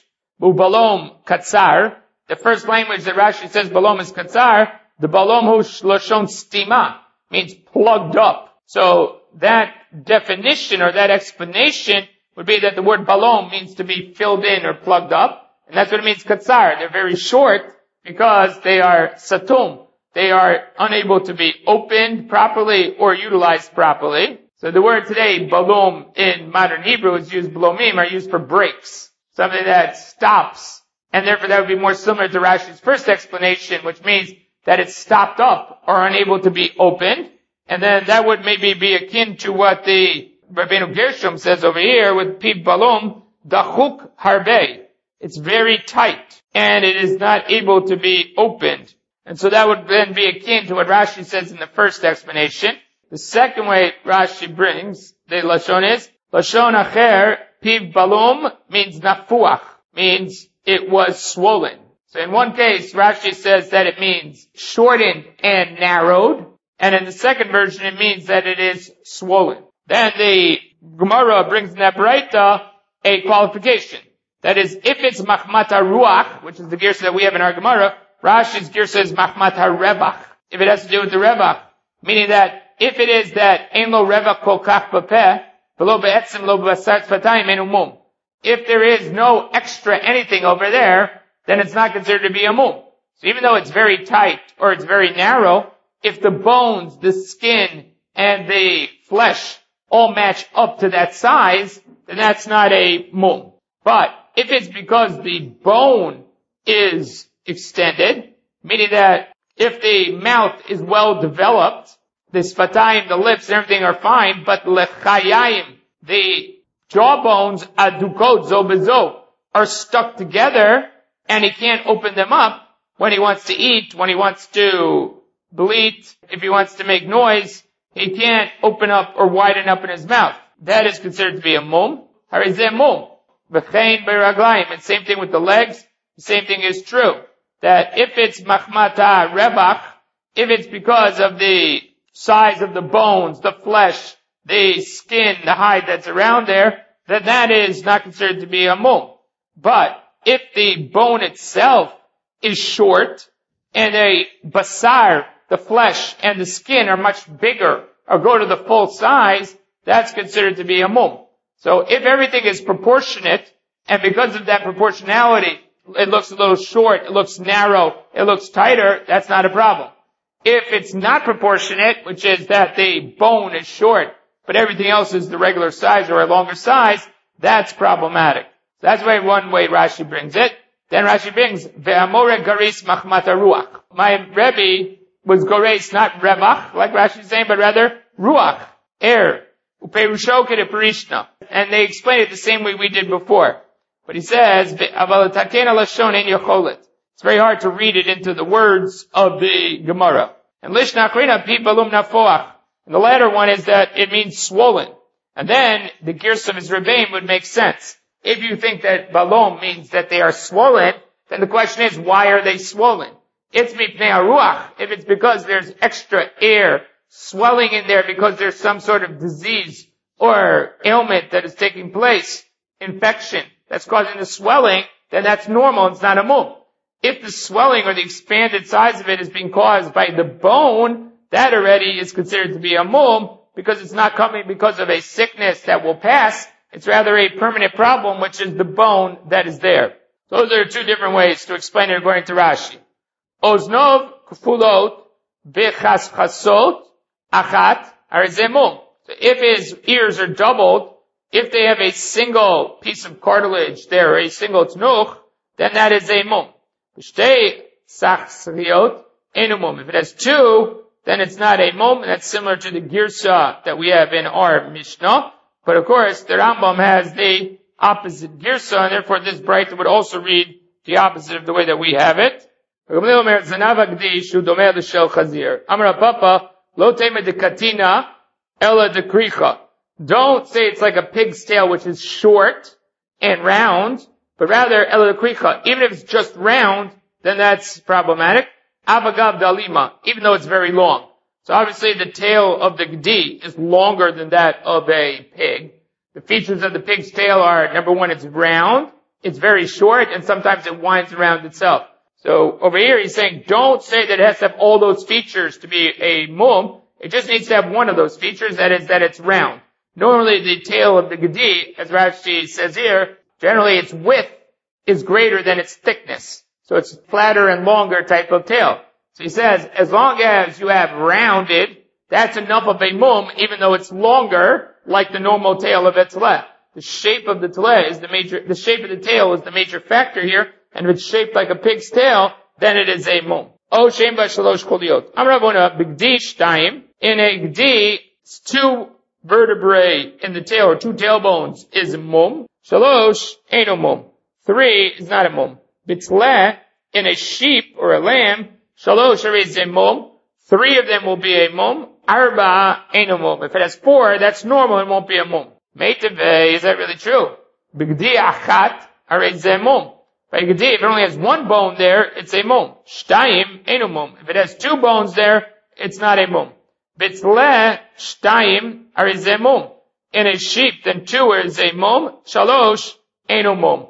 balom katsar. The first language that Rashi says balom is katsar. The balom hu lashon stima, means plugged up. So that definition or that explanation would be that the word balom means to be filled in or plugged up. And that's what it means katsar. They're very short because they are satum. They are unable to be opened properly or utilized properly. So the word today, balom, in modern Hebrew is used, balomim, are used for breaks. Something that stops. And therefore that would be more similar to Rashi's first explanation, which means that it's stopped up or unable to be opened. And then that would maybe be akin to what the Rabbeinu Gershom says over here with piv balum, dachuk harbe. It's very tight, and it is not able to be opened. And so that would then be akin to what Rashi says in the first explanation. The second way Rashi brings the lashon is, lashon acher, piv balum means nafuach, means it was swollen. So in one case, Rashi says that it means shortened and narrowed, and in the second version it means that it is swollen. Then the Gemara brings in that Braita a qualification. That is, if it's machmat haruach, which is the girsa that we have in our Gemara, Rashi's girsa is machmat harevach. If it has to do with the revach, meaning that if it is that ein lo revach kol kach b'peh, v'lo be'etzem lo b'asar tzvatayim enu mum. If there is no extra anything over there, then it's not considered to be a mum. So even though it's very tight or it's very narrow, if the bones, the skin, and the flesh all match up to that size, then that's not a mum. But if it's because the bone is extended, meaning that if the mouth is well developed, the sfatayim, the lips, and everything are fine, but lechayayim, the jawbones, adukot zo bezo, are stuck together, and he can't open them up when he wants to eat, when he wants to bleat, if he wants to make noise, he can't open up or widen up in his mouth. That is considered to be a mum. Harei zeh mum. V'chein be'raglayim. And same thing with the legs. The same thing is true. That if it's machmat harevach, if it's because of the size of the bones, the flesh, the skin, the hide that's around there, then that is not considered to be a mum. But if the bone itself is short, and a basar, the flesh and the skin are much bigger, or go to the full size, that's considered to be a mum. So if everything is proportionate, and because of that proportionality, it looks a little short, it looks narrow, it looks tighter, that's not a problem. If it's not proportionate, which is that the bone is short, but everything else is the regular size or a longer size, that's problematic. That's one way Rashi brings it. Then Rashi brings, Ve'amore garis machmat haruach. My Rebbe was garis, not revach, like Rashi is saying, but rather ruach, air. Uperusho kedeperishna. And they explain it the same way we did before. But he says, Aval taken lashon ein yocholet. It's very hard to read it into the words of the Gemara. And Lishna Achrina Pi Balum Nafoach. And the latter one is that it means swollen. And then the Girsa Mizrabaim would make sense. If you think that Balom means that they are swollen, then the question is, why are they swollen? It's Mipnei HaRuach. If it's because there's extra air swelling in there because there's some sort of disease or ailment that is taking place, infection that's causing the swelling, then that's normal. It's not a mum. If the swelling or the expanded size of it is being caused by the bone, that already is considered to be a mum because it's not coming because of a sickness that will pass. It's rather a permanent problem, which is the bone that is there. Those are two different ways to explain it according to Rashi. Oznov kfulot bechaschasot achat arizemum. So if his ears are doubled, if they have a single piece of cartilage there, or a single tnuch, then that is a mum. Shtei sachsriot enu mum. If it has two, then it's not a mum. That's similar to the girsa that we have in our Mishnah. But of course, the Rambam has the opposite girsa, and therefore this Braita would also read the opposite of the way that we have it. Amar Papa, lo tema de katina, ella de kricha. Don't say it's like a pig's tail, which is short and round, but rather ella de kricha. Even if it's just round, then that's problematic. Avagav dalima, even though it's very long. So obviously the tail of the gedi is longer than that of a pig. The features of the pig's tail are, number one, it's round, it's very short, and sometimes it winds around itself. So over here he's saying, don't say that it has to have all those features to be a mum. It just needs to have one of those features, that is that it's round. Normally the tail of the gedi, as Rashi says here, generally its width is greater than its thickness. So it's flatter and longer type of tail. So he says, as long as you have rounded, that's enough of a mum, even though it's longer, like the normal tail of a tleh. The shape of the tleh is the shape of the tail is the major factor here, and if it's shaped like a pig's tail, then it is a mum. O shem ba shalosh koliot. Amravona b'gdi shtayim. In a gdi, two vertebrae in the tail, or two tailbones, is a mum. Shalosh ain't a mum. 3 is not a mum. B'tleh, in a sheep or a lamb, shalosh is a mum. 3 of them will be a mum. Arba ain't a mum. If it has 4, that's normal, it won't be a mum. Meiteve, is that really true? B'gdi achat is a mum. By gedi, if it only has one bone there, it's a mum. Shtayim ain't a mum. If it has 2 bones there, it's not a mum. B'tleh shtayim is a mum. In a sheep, then 2 is a mum. Shalosh ain't a mum.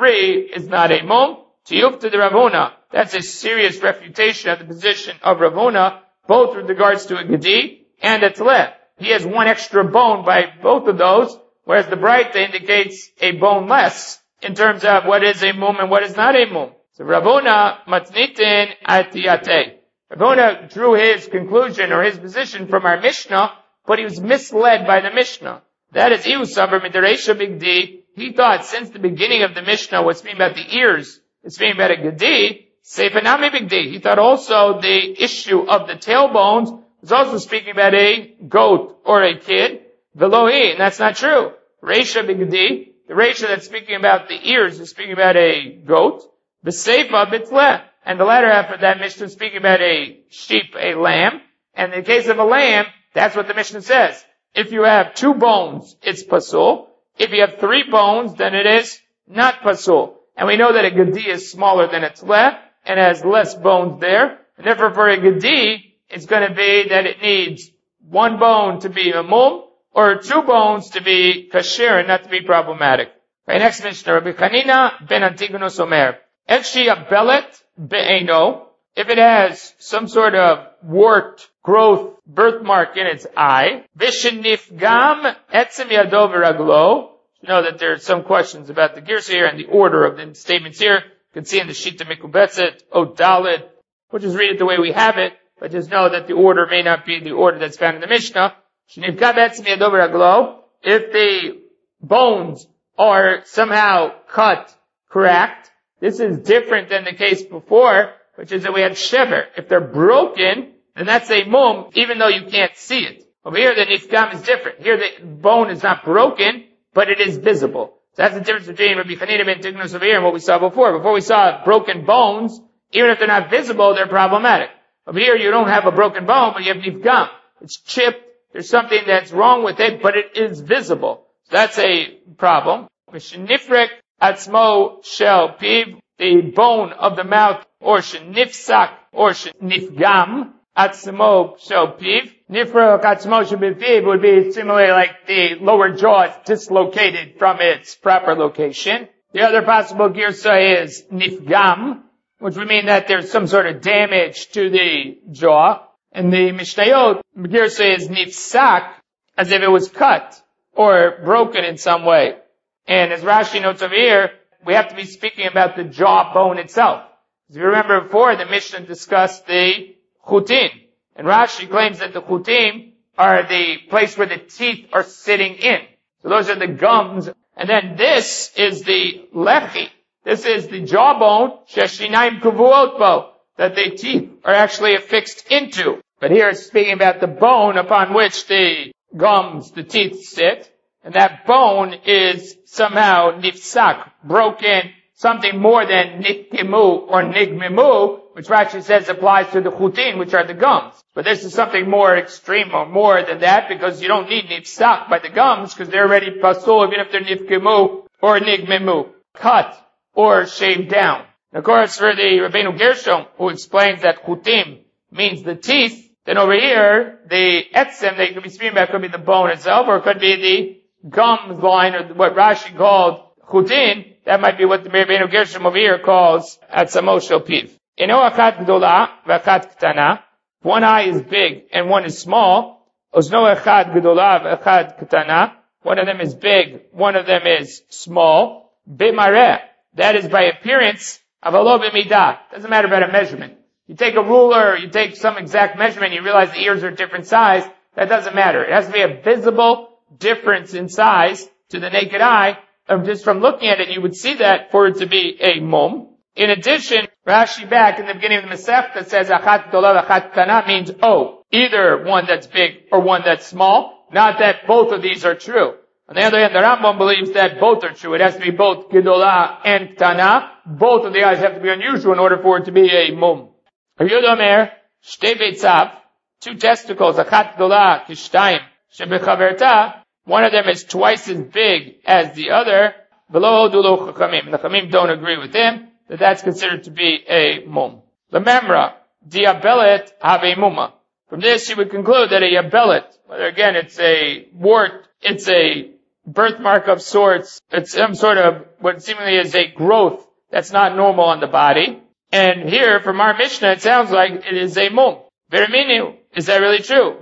3 is not a mum. Tiyufta de Ravona. That's a serious refutation of the position of Ravona, both with regards to a gedi and a tleh. He has 1 extra bone by both of those, whereas the Braita indicates a bone less in terms of what is a mum and what is not a mum. So Ravona matnitin atiyate. Ravona drew his conclusion or his position from our Mishnah, but he was misled by the Mishnah. That is, Iusavar Midaresha Bigdi. He thought since the beginning of the Mishnah, what's being about the ears, it's being about a gedi, Seifanami Bigdi. He thought also the issue of the tailbones was also speaking about a goat or a kid. Velohi, and that's not true. Resha Bigdi. The Resha that's speaking about the ears is speaking about a goat. The Seifa Bitleh. And the latter half of that Mishnah is speaking about a sheep, a lamb. And in the case of a lamb, that's what the Mishnah says. If you have 2 bones, it's pasul. If you have 3 bones, then it is not pasul. And we know that a gedi is smaller than a tleh and has less bones there. And therefore for a gedi, it's going to be that it needs 1 bone to be a mum, or 2 bones to be kasher and not to be problematic. Right, next Mishnah, Rabbi Chanina ben Antigonus Omer. Etshi abelet be'eno. If it has some sort of wart, growth, birthmark in its eye. Vishenifgam etzem yado v'raglo. You know that there are some questions about the Girsa here and the order of the statements here. You can see in the Shita Mikubetzet, Dalet. We'll just read it the way we have it, but just know that the order may not be the order that's found in the Mishnah. If the bones are somehow cut, cracked, this is different than the case before, which is that we had shever. If they're broken, then that's a mum, even though you can't see it. Over here, the nifgam is different. Here, the bone is not broken, but it is visible. So that's the difference between Rabbi Chanina ben Tignus over here and what we saw before. Before we saw broken bones, Even if they're not visible, they're problematic. Over here, you don't have a broken bone, but you have nifgam. It's chipped. There's something that's wrong with it, but it is visible. So that's a problem. Shenifrek atzmo shel piv, the bone of the mouth, or shenifsak, or shenifgam atzmo shel piv. Nifrek atzmo shel piv would be similarly like the lower jaw is dislocated from its proper location. The other possible girsa is nifgam, which would mean that there's some sort of damage to the jaw. And the Mishnayot, girsa is nifsak, as if it was cut or broken in some way. And as Rashi notes over here, we have to be speaking about the jawbone itself. As you remember before, the Mishnah discussed the chutin. And Rashi claims that the chutim are the place where the teeth are sitting in. So those are the gums. And then this is the lechi. This is the jawbone, sheshinaim kuvuot bo, that the teeth are actually affixed into. But here it's speaking about the bone upon which the gums, the teeth sit. And that bone is somehow nifsak, broken, something more than nitkimu or nigmimu, which Rashi says applies to the chutin, which are the gums. But this is something more extreme or more than that, because you don't need nifsak by the gums, because they're already pasul, even if they're nitkimu or nigmimu, cut or shaved down. And of course, for the Rabbeinu Gershom, who explains that chutim means the teeth, then over here, the etzem that you could be speaking about could be the bone itself, or it could be the gums line, or what Rashi called chutin. That might be what the Rabbeinu Gershom over here calls atzamo shel piv. Eno achat gdola v'achat ktana. One eye is big and one is small. Ozno echad gdola v'echad ktana. One of them is big, one of them is small. B'mareh. That is by appearance. Avalo b'midah. Doesn't matter about a measurement. You take a ruler, you take some exact measurement, you realize the ears are different size. That doesn't matter. It has to be a visible difference in size to the naked eye. Just from looking at it, you would see that for it to be a mum. In addition, Rashi back in the beginning of the Masechta says achat gdola v'achat ktana means either one that's big or one that's small. Not that both of these are true. On the other hand, the Rambam believes that both are true. It has to be both gdola and ktana. Both of the eyes have to be unusual in order for it to be a mum. Yodomer shtei beitzav, two testicles, achat gdola kishtayim shebechaverta. One of them is twice as big as the other. V'lo hodu chachamim. The chachamim don't agree with him that that's considered to be a mum. Lememra diabelet have mumma. From this, you would conclude that a yabelet, whether again it's a wart, it's a birthmark of sorts, it's some sort of what seemingly is a growth that's not normal on the body. And here, from our Mishnah, it sounds like it is a mum. Veriminu, is that really true?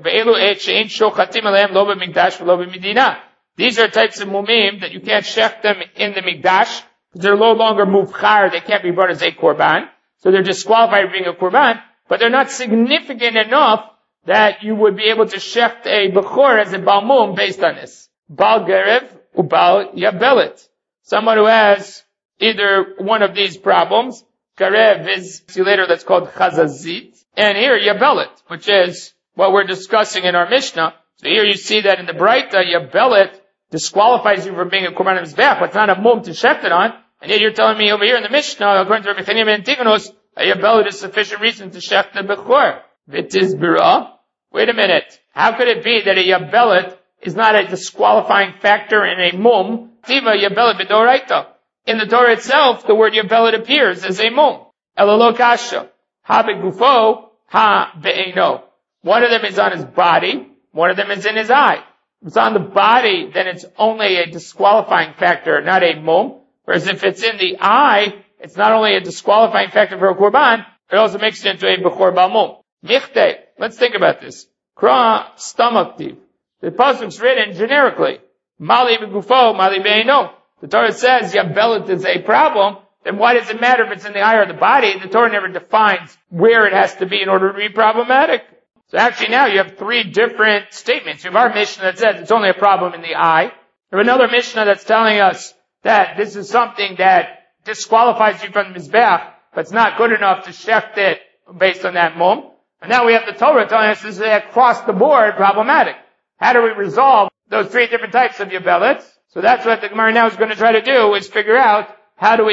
These are types of mumim that you can't shech them in the mikdash, because they're no longer muvchar, they can't be brought as a korban. So they're disqualified from being a korban, but they're not significant enough that you would be able to shecht a bechor as a balmum based on this. Bal gerev ubal yabelet. Someone who has either one of these problems. Karev is, see later, that's called chazazit. And here, yabelet, which is what we're discussing in our Mishnah. So here you see that in the Braita, yabelet disqualifies you from being a korban mizbeach, but it's not a mum to shecht it on. And yet you're telling me over here in the Mishnah, according to Rabbi Chanim and Tiganos, a yabelet is sufficient reason to shecht the bechor. V'tiz bira. Wait a minute. How could it be that a yabelet is not a disqualifying factor in a mum? Tiva yabelet b'doraita. In the Torah itself, the word yabelet appears as a mum. Elalo kasha. Ha begufo, ha be'eno. One of them is on his body, one of them is in his eye. If it's on the body, then it's only a disqualifying factor, not a mum. Whereas if it's in the eye, it's not only a disqualifying factor for a korban, it also makes it into a bechor balmum. Michte. Let's think about this. Kra stomach tiv. The pasuk's written generically. Mali begufo, mali be'eno. The Torah says yabelet is a problem, then why does it matter if it's in the eye or the body? The Torah never defines where it has to be in order to be problematic. So actually now you have three different statements. You have our Mishnah that says it's only a problem in the eye. You have another Mishnah that's telling us that this is something that disqualifies you from the Mizbeach, but it's not good enough to shecht it based on that mum. And now we have the Torah telling us this is across the board problematic. How do we resolve those three different types of yabelets? So that's what the Gemara now is going to try to do, is figure out how do we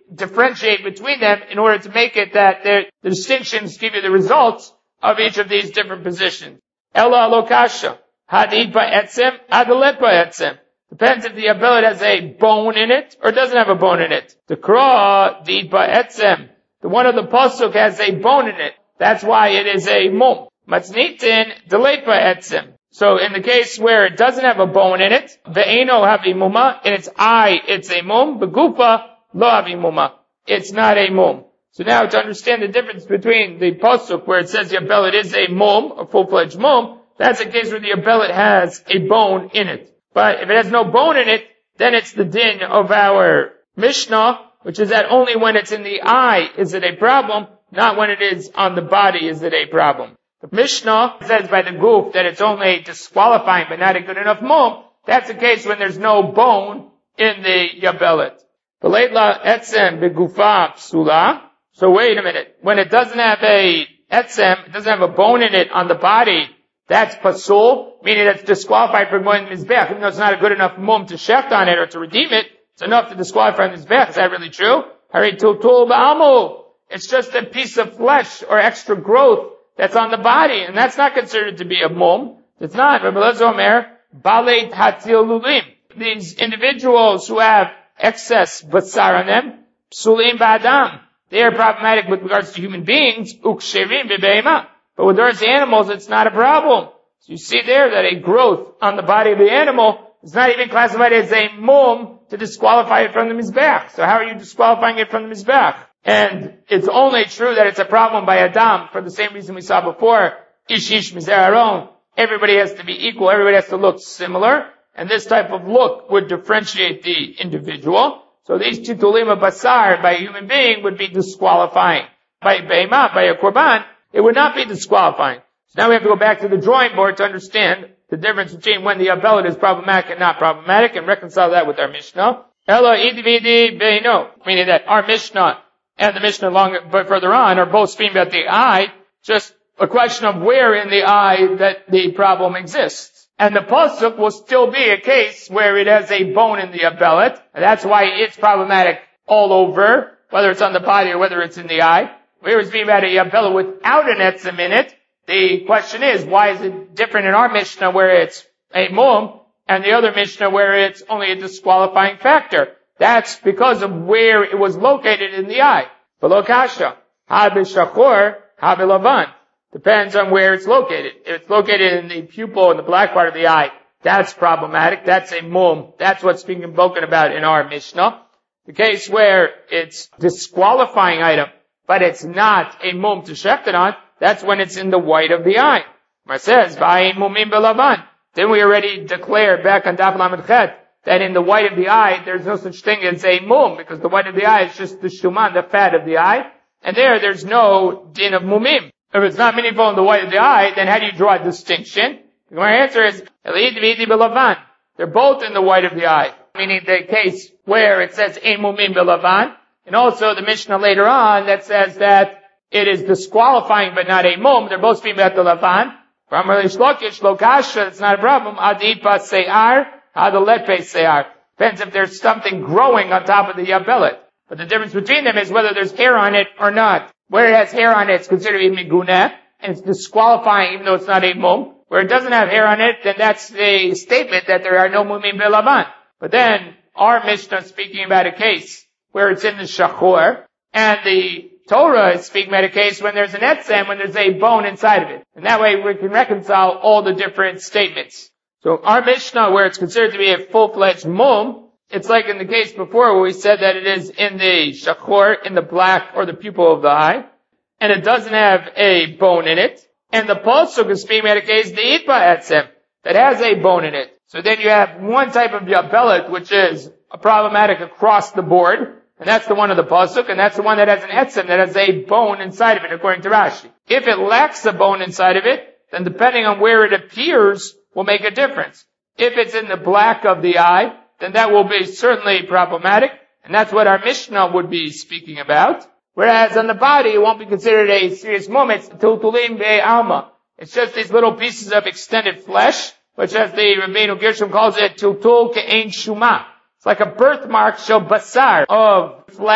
differentiate between them in order to make it that the distinctions give you the results of each of these different positions. Ella alokasha. Hadid ba'etzem, adalet ba'etzem. Depends if the abellet has a bone in it or doesn't have a bone in it. The kra, did ba'etzem. The one of the pasuk has a bone in it. That's why it is a mum. Matznitin, delet ba'etzem. So in the case where it doesn't have a bone in it, ve'eno havi muma, in its eye it's a mum, begufa lo havi muma. It's not a mum. So now to understand the difference between the pasuk where it says the abellet is a mum, a full-fledged mum, that's a case where the abellet has a bone in it. But if it has no bone in it, then it's the din of our Mishnah, which is that only when it's in the eye is it a problem, not when it is on the body is it a problem. The Mishnah says by the goof that it's only disqualifying but not a good enough mum. That's the case when there's no bone in the yabellet. V'leitla etzem begufa psula. So wait a minute. When it doesn't have a etzem, it doesn't have a bone in it on the body, that's pasul, meaning that's disqualified from going to mizbech. Even though it's not a good enough mum to shecht on it or to redeem it, it's enough to disqualify from mizbech. Is that really true? Hari tultul ba'amu. It's just a piece of flesh or extra growth that's on the body, and that's not considered to be a mum. It's not. Rabbi Elazar Omer, balei hatil lulim. These individuals who have excess basar on them, psulim ba'adam. They are problematic with regards to human beings, uksherim b'beima. But with regards to animals, it's not a problem. So you see there that a growth on the body of the animal is not even classified as a mum to disqualify it from the mizbech. So how are you disqualifying it from the mizbech? And it's only true that it's a problem by Adam for the same reason we saw before. Ish ish mizer aron. Everybody has to be equal. Everybody has to look similar. And this type of look would differentiate the individual. So these titulim of basar by a human being would be disqualifying. By be'ema, by a korban, it would not be disqualifying. So now we have to go back to the drawing board to understand the difference between when the abellet is problematic and not problematic and reconcile that with our Mishnah. Ela idvidi beino. Meaning that our Mishnah and the Mishnah further on are both speaking about the eye, just a question of where in the eye that the problem exists. And the pasuk will still be a case where it has a bone in the abellet, and that's why it's problematic all over, whether it's on the body or whether it's in the eye. Where it's being about a abellet without an etzem in it, the question is, why is it different in our Mishnah where it's a mum, and the other Mishnah where it's only a disqualifying factor? That's because of where it was located in the eye. Below kasha. Ha b'shachor, ha b'lavan. Depends on where it's located. If it's located in the pupil, in the black part of the eye, that's problematic. That's a mum. That's what's being spoken about in our Mishnah. The case where it's disqualifying item, but it's not a mum to shecht it on, that's when it's in the white of the eye. It says, v'ayin mumim b'lavan. Then we already declared back on Daf Lamed Chet that in the white of the eye, there's no such thing as a mum, because the white of the eye is just the shuman, the fat of the eye. And there's no din of mumim. If it's not meaningful in the white of the eye, then how do you draw a distinction? My answer is, they're both in the white of the eye. Meaning the case where it says, ein mumim b'lavan, and also the Mishnah later on that says that it is disqualifying but not a mum. They're both speaking about the lavan. From Rish Lakish, Lokasha, it's not a problem. Adipa se'ar. Adalepe se'ar. Depends if there's something growing on top of the yabellet. But the difference between them is whether there's hair on it or not. Where it has hair on it, it's considered a miguneh, and it's disqualifying even though it's not a mum. Where it doesn't have hair on it, then that's the statement that there are no mumim belavan. But then, our Mishnah is speaking about a case where it's in the shachor, and the Torah is speaking about a case when there's an etzem, when there's a bone inside of it. And that way we can reconcile all the different statements. So our Mishnah, where it's considered to be a full-fledged mum, it's like in the case before where we said that it is in the shachor, in the black or the pupil of the eye, and it doesn't have a bone in it. And the pasuk is speaking about a case, the itba etzem, that has a bone in it. So then you have one type of yabellet, which is problematic across the board, and that's the one of the pasuk, and that's the one that has an etzem, that has a bone inside of it, according to Rashi. If it lacks a bone inside of it, then depending on where it appears, will make a difference. If it's in the black of the eye, then that will be certainly problematic, and that's what our Mishnah would be speaking about. Whereas on the body, it won't be considered a serious mum. It's tultulim be'alma. It's just these little pieces of extended flesh, which as the Rabbeinu Gershom calls it, tultul ke'ein shuma. It's like a birthmark shel basar, of flesh,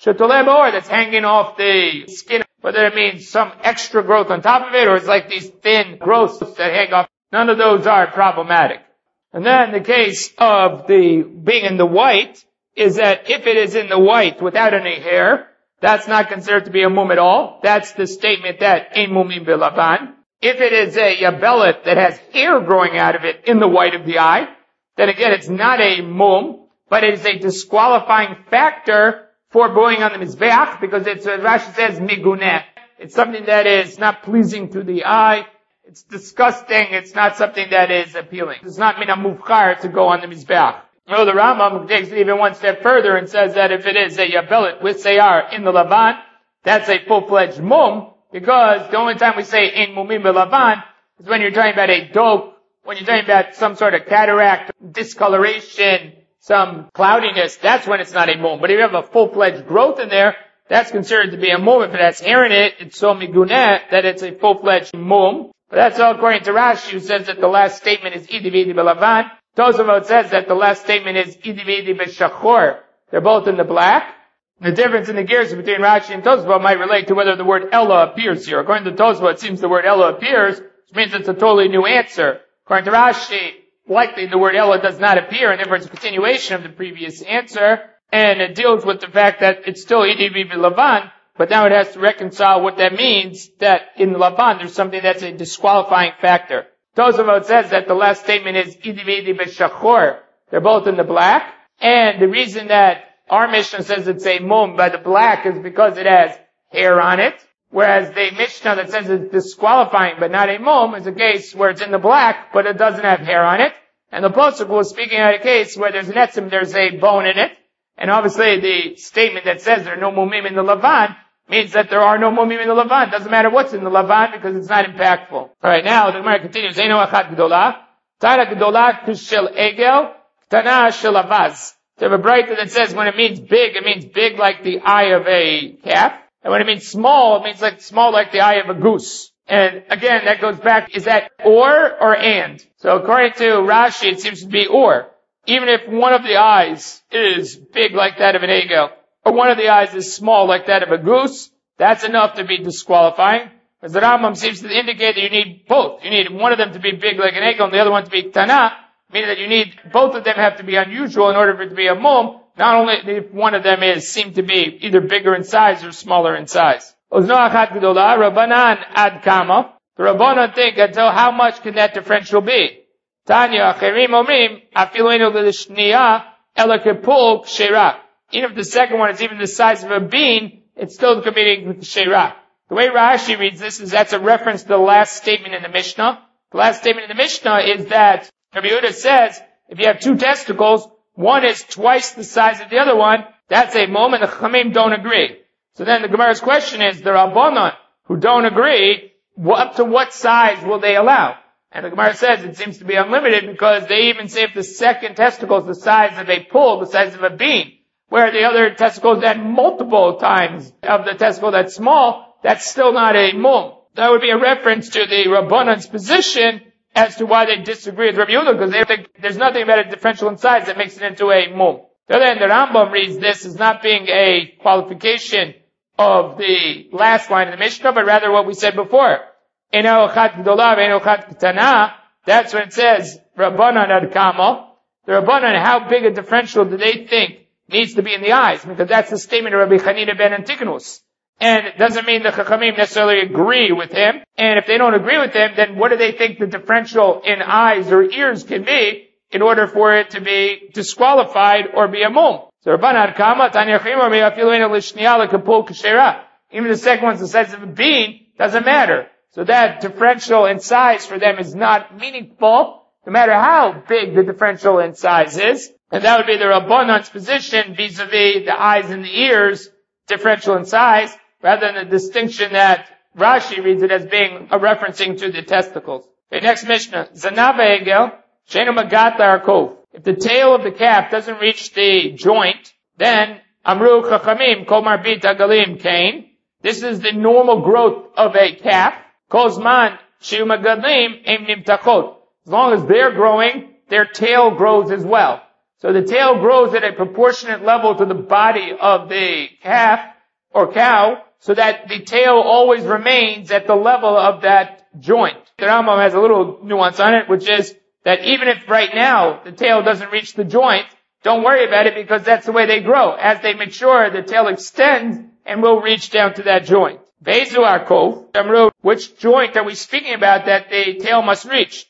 Shetoleh ba'or, that's hanging off the skin, whether it means some extra growth on top of it, or it's like these thin growths that hang off. None of those are problematic. And then the case of the being in the white is that if it is in the white without any hair, that's not considered to be a mum at all. That's the statement that ein mumim b'lavan. If it is a yabellet that has hair growing out of it in the white of the eye, then again it's not a mum, but it is a disqualifying factor for going on the mizbeach, because it's, Rashi says, miguneh. It's something that is not pleasing to the eye. It's disgusting. It's not something that is appealing. It's not mina mufchar to go on the mizbeach. No, the Rambam takes it even one step further and says that if it is a yabellet with seyar in the lavan, that's a full-fledged mum, because the only time we say in mumim b'lavan is when you're talking about a dope, when you're talking about some sort of cataract, discoloration, some cloudiness, that's when it's not a mum. But if you have a full-fledged growth in there, that's considered to be a mum. If it has hair in it, it's so miguneh that it's a full-fledged mum. But that's all according to Rashi, who says that the last statement is idi v'idi b'lavan. Tosafot says that the last statement is idi v'idi b'shachor. They're both in the black. The difference in the gears between Rashi and Tosafot might relate to whether the word Ella appears here. According to Tosafot, it seems the word Ella appears, which means it's a totally new answer. According to Rashi, likely the word Ella does not appear, and therefore it's a continuation of the previous answer, and it deals with the fact that it's still idi v'idi b'lavan, but now it has to reconcile what that means, that in lavan there's something that's a disqualifying factor. Tosafot says that the last statement is idi v'idi b'shachor. They're both in the black, and the reason that our Mishnah says it's a mum by the black is because it has hair on it, whereas the Mishnah that says it's disqualifying but not a mum is a case where it's in the black but it doesn't have hair on it. And the Pasuk was speaking out a case where there's an etzim, there's a bone in it, and obviously the statement that says there are no mumim in the lavan means that there are no mumim in the lavan. Doesn't matter what's in the lavan because it's not impactful. Alright, now the Gemara continues. Eino achat gdolah, tana gdolah k'shel egel, tana shel avaz. So we have a braita that says when it means big like the eye of a calf. And when it means small, it means like small like the eye of a goose. And again, that goes back, is that or and? So according to Rashi, it seems to be or. Even if one of the eyes is big like that of an egel, or one of the eyes is small like that of a goose, that's enough to be disqualifying. Because the Rambam seems to indicate that you need both. You need one of them to be big like an egel and the other one to be tana, meaning that you need, both of them have to be unusual in order for it to be a mum, not only if one of them seem to be either bigger in size or smaller in size. Ozno achat gedolah, Rabbanan ad kama. The Rabbanan think until how much can that differential be? Tanya, acherim omrim, afilu einu l'shniya, ela kepul k'sheira. Even if the second one is even the size of a bean, it's still committing with k'sheira. The way Rashi reads this is that's a reference to the last statement in the Mishnah. The last statement in the Mishnah is that Rabbi Yehuda says, if you have two testicles, one is twice the size of the other one, that's a mum, and the Chachamim don't agree. So then the Gemara's question is, the Rabbanan, who don't agree, up to what size will they allow? And the Gemara says it seems to be unlimited because they even say if the second testicle is the size of a pull, the size of a bean, where the other testicle is at multiple times of the testicle that's small, that's still not a mum. That would be a reference to the Rabbanan's position as to why they disagree with Rabbi Yehuda, because they think there's nothing about a differential in size that makes it into a mum. So then the Rambam reads this as not being a qualification of the last line of the Mishnah, but rather what we said before. Eino achat gdolah ve'eino achat ketana. That's when it says Rabbanan ad kama. The Rabbanan, how big a differential do they think needs to be in the eyes? Because that's the statement of Rabbi Chanina ben Antigonus. And it doesn't mean the Chachamim necessarily agree with him. And if they don't agree with him, then what do they think the differential in eyes or ears can be in order for it to be disqualified or be a mum? So Rabbanan kama tanya chimor me'afiluinu l'shniya lekapul k'shera. Even the second one's the size of a bean, doesn't matter. So that differential in size for them is not meaningful, no matter how big the differential in size is. And that would be the Rabbanan's position vis-a-vis the eyes and the ears, differential in size, rather than the distinction that Rashi reads it as being a referencing to the testicles. Okay, next Mishnah. Zanava egel, shenu magat la'arkov. If the tail of the calf doesn't reach the joint, then amru chachamim kol marbit agalim kain. This is the normal growth of a calf. Kol zman shehu magadim em nimtachot. As long as they're growing, their tail grows as well. So the tail grows at a proportionate level to the body of the calf or cow, so that the tail always remains at the level of that joint. The Rambam has a little nuance on it, which is that even if right now the tail doesn't reach the joint, don't worry about it because that's the way they grow. As they mature, the tail extends and will reach down to that joint. Bezu Arkov, which joint are we speaking about that the tail must reach?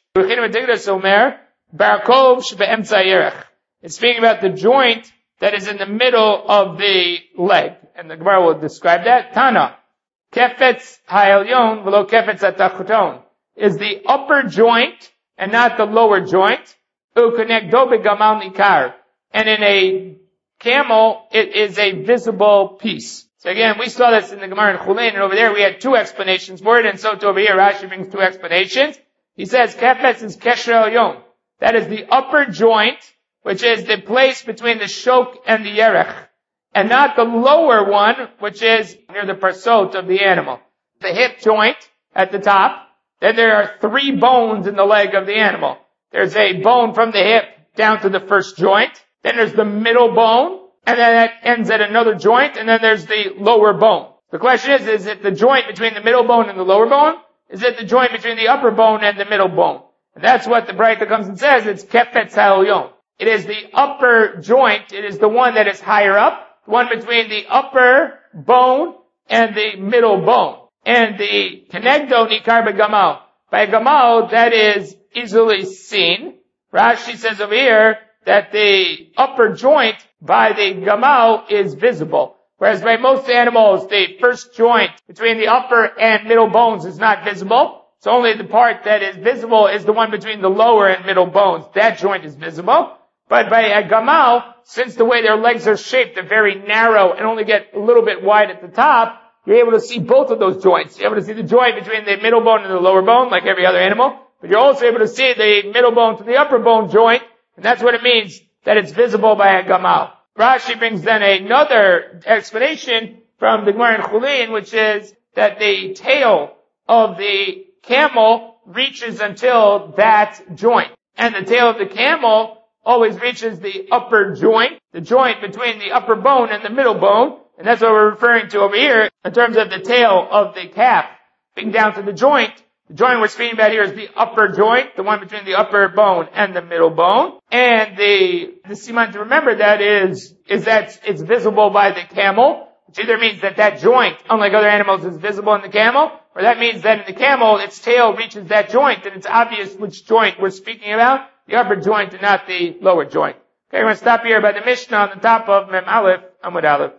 It's speaking about the joint that is in the middle of the leg. And the Gemara will describe that. Tana, kefetz ha'elyon v'lo kefetz ha'tachuton, is the upper joint and not the lower joint. U'konekdo begamal nikar. And in a camel, it is a visible piece. So again, we saw this in the Gemara in Chulin, and over there we had two explanations for it, and so to over here, Rashi brings two explanations. He says, kefetz is kesher elyon. That is the upper joint, which is the place between the shok and the yerech, and not the lower one, which is near the parsot of the animal. The hip joint at the top, then there are 3 bones in the leg of the animal. There's a bone from the hip down to the first joint, then there's the middle bone, and then that ends at another joint, and then there's the lower bone. The question is it the joint between the middle bone and the lower bone? Is it the joint between the upper bone and the middle bone? And that's what the Braita comes and says, it's kefetz ha'elyon. It is the upper joint, it is the one that is higher up, the one between the upper bone and the middle bone. And the kenegdo nikar begamal. By gamal, that is easily seen. Rashi says over here that the upper joint by the gamal is visible. Whereas by most animals, the first joint between the upper and middle bones is not visible. So only the part that is visible is the one between the lower and middle bones. That joint is visible. But by a gamal, since the way their legs are shaped, they're very narrow and only get a little bit wide at the top, you're able to see both of those joints. You're able to see the joint between the middle bone and the lower bone, like every other animal. But you're also able to see the middle bone to the upper bone joint, and that's what it means that it's visible by a gamal. Rashi brings then another explanation from the Gemara in Chulin, which is that the tail of the camel reaches until that joint. And the tail of the camel always reaches the upper joint, the joint between the upper bone and the middle bone. And that's what we're referring to over here in terms of the tail of the calf being down to the joint. The joint we're speaking about here is the upper joint, the one between the upper bone and the middle bone. And the siman to remember that is that it's visible by the camel, which either means that joint, unlike other animals, is visible in the camel, or that means that in the camel, its tail reaches that joint, and it's obvious which joint we're speaking about, the upper joint and not the lower joint. Okay, we're going to stop here by the Mishnah on the top of Mem Aleph, Amud Aleph.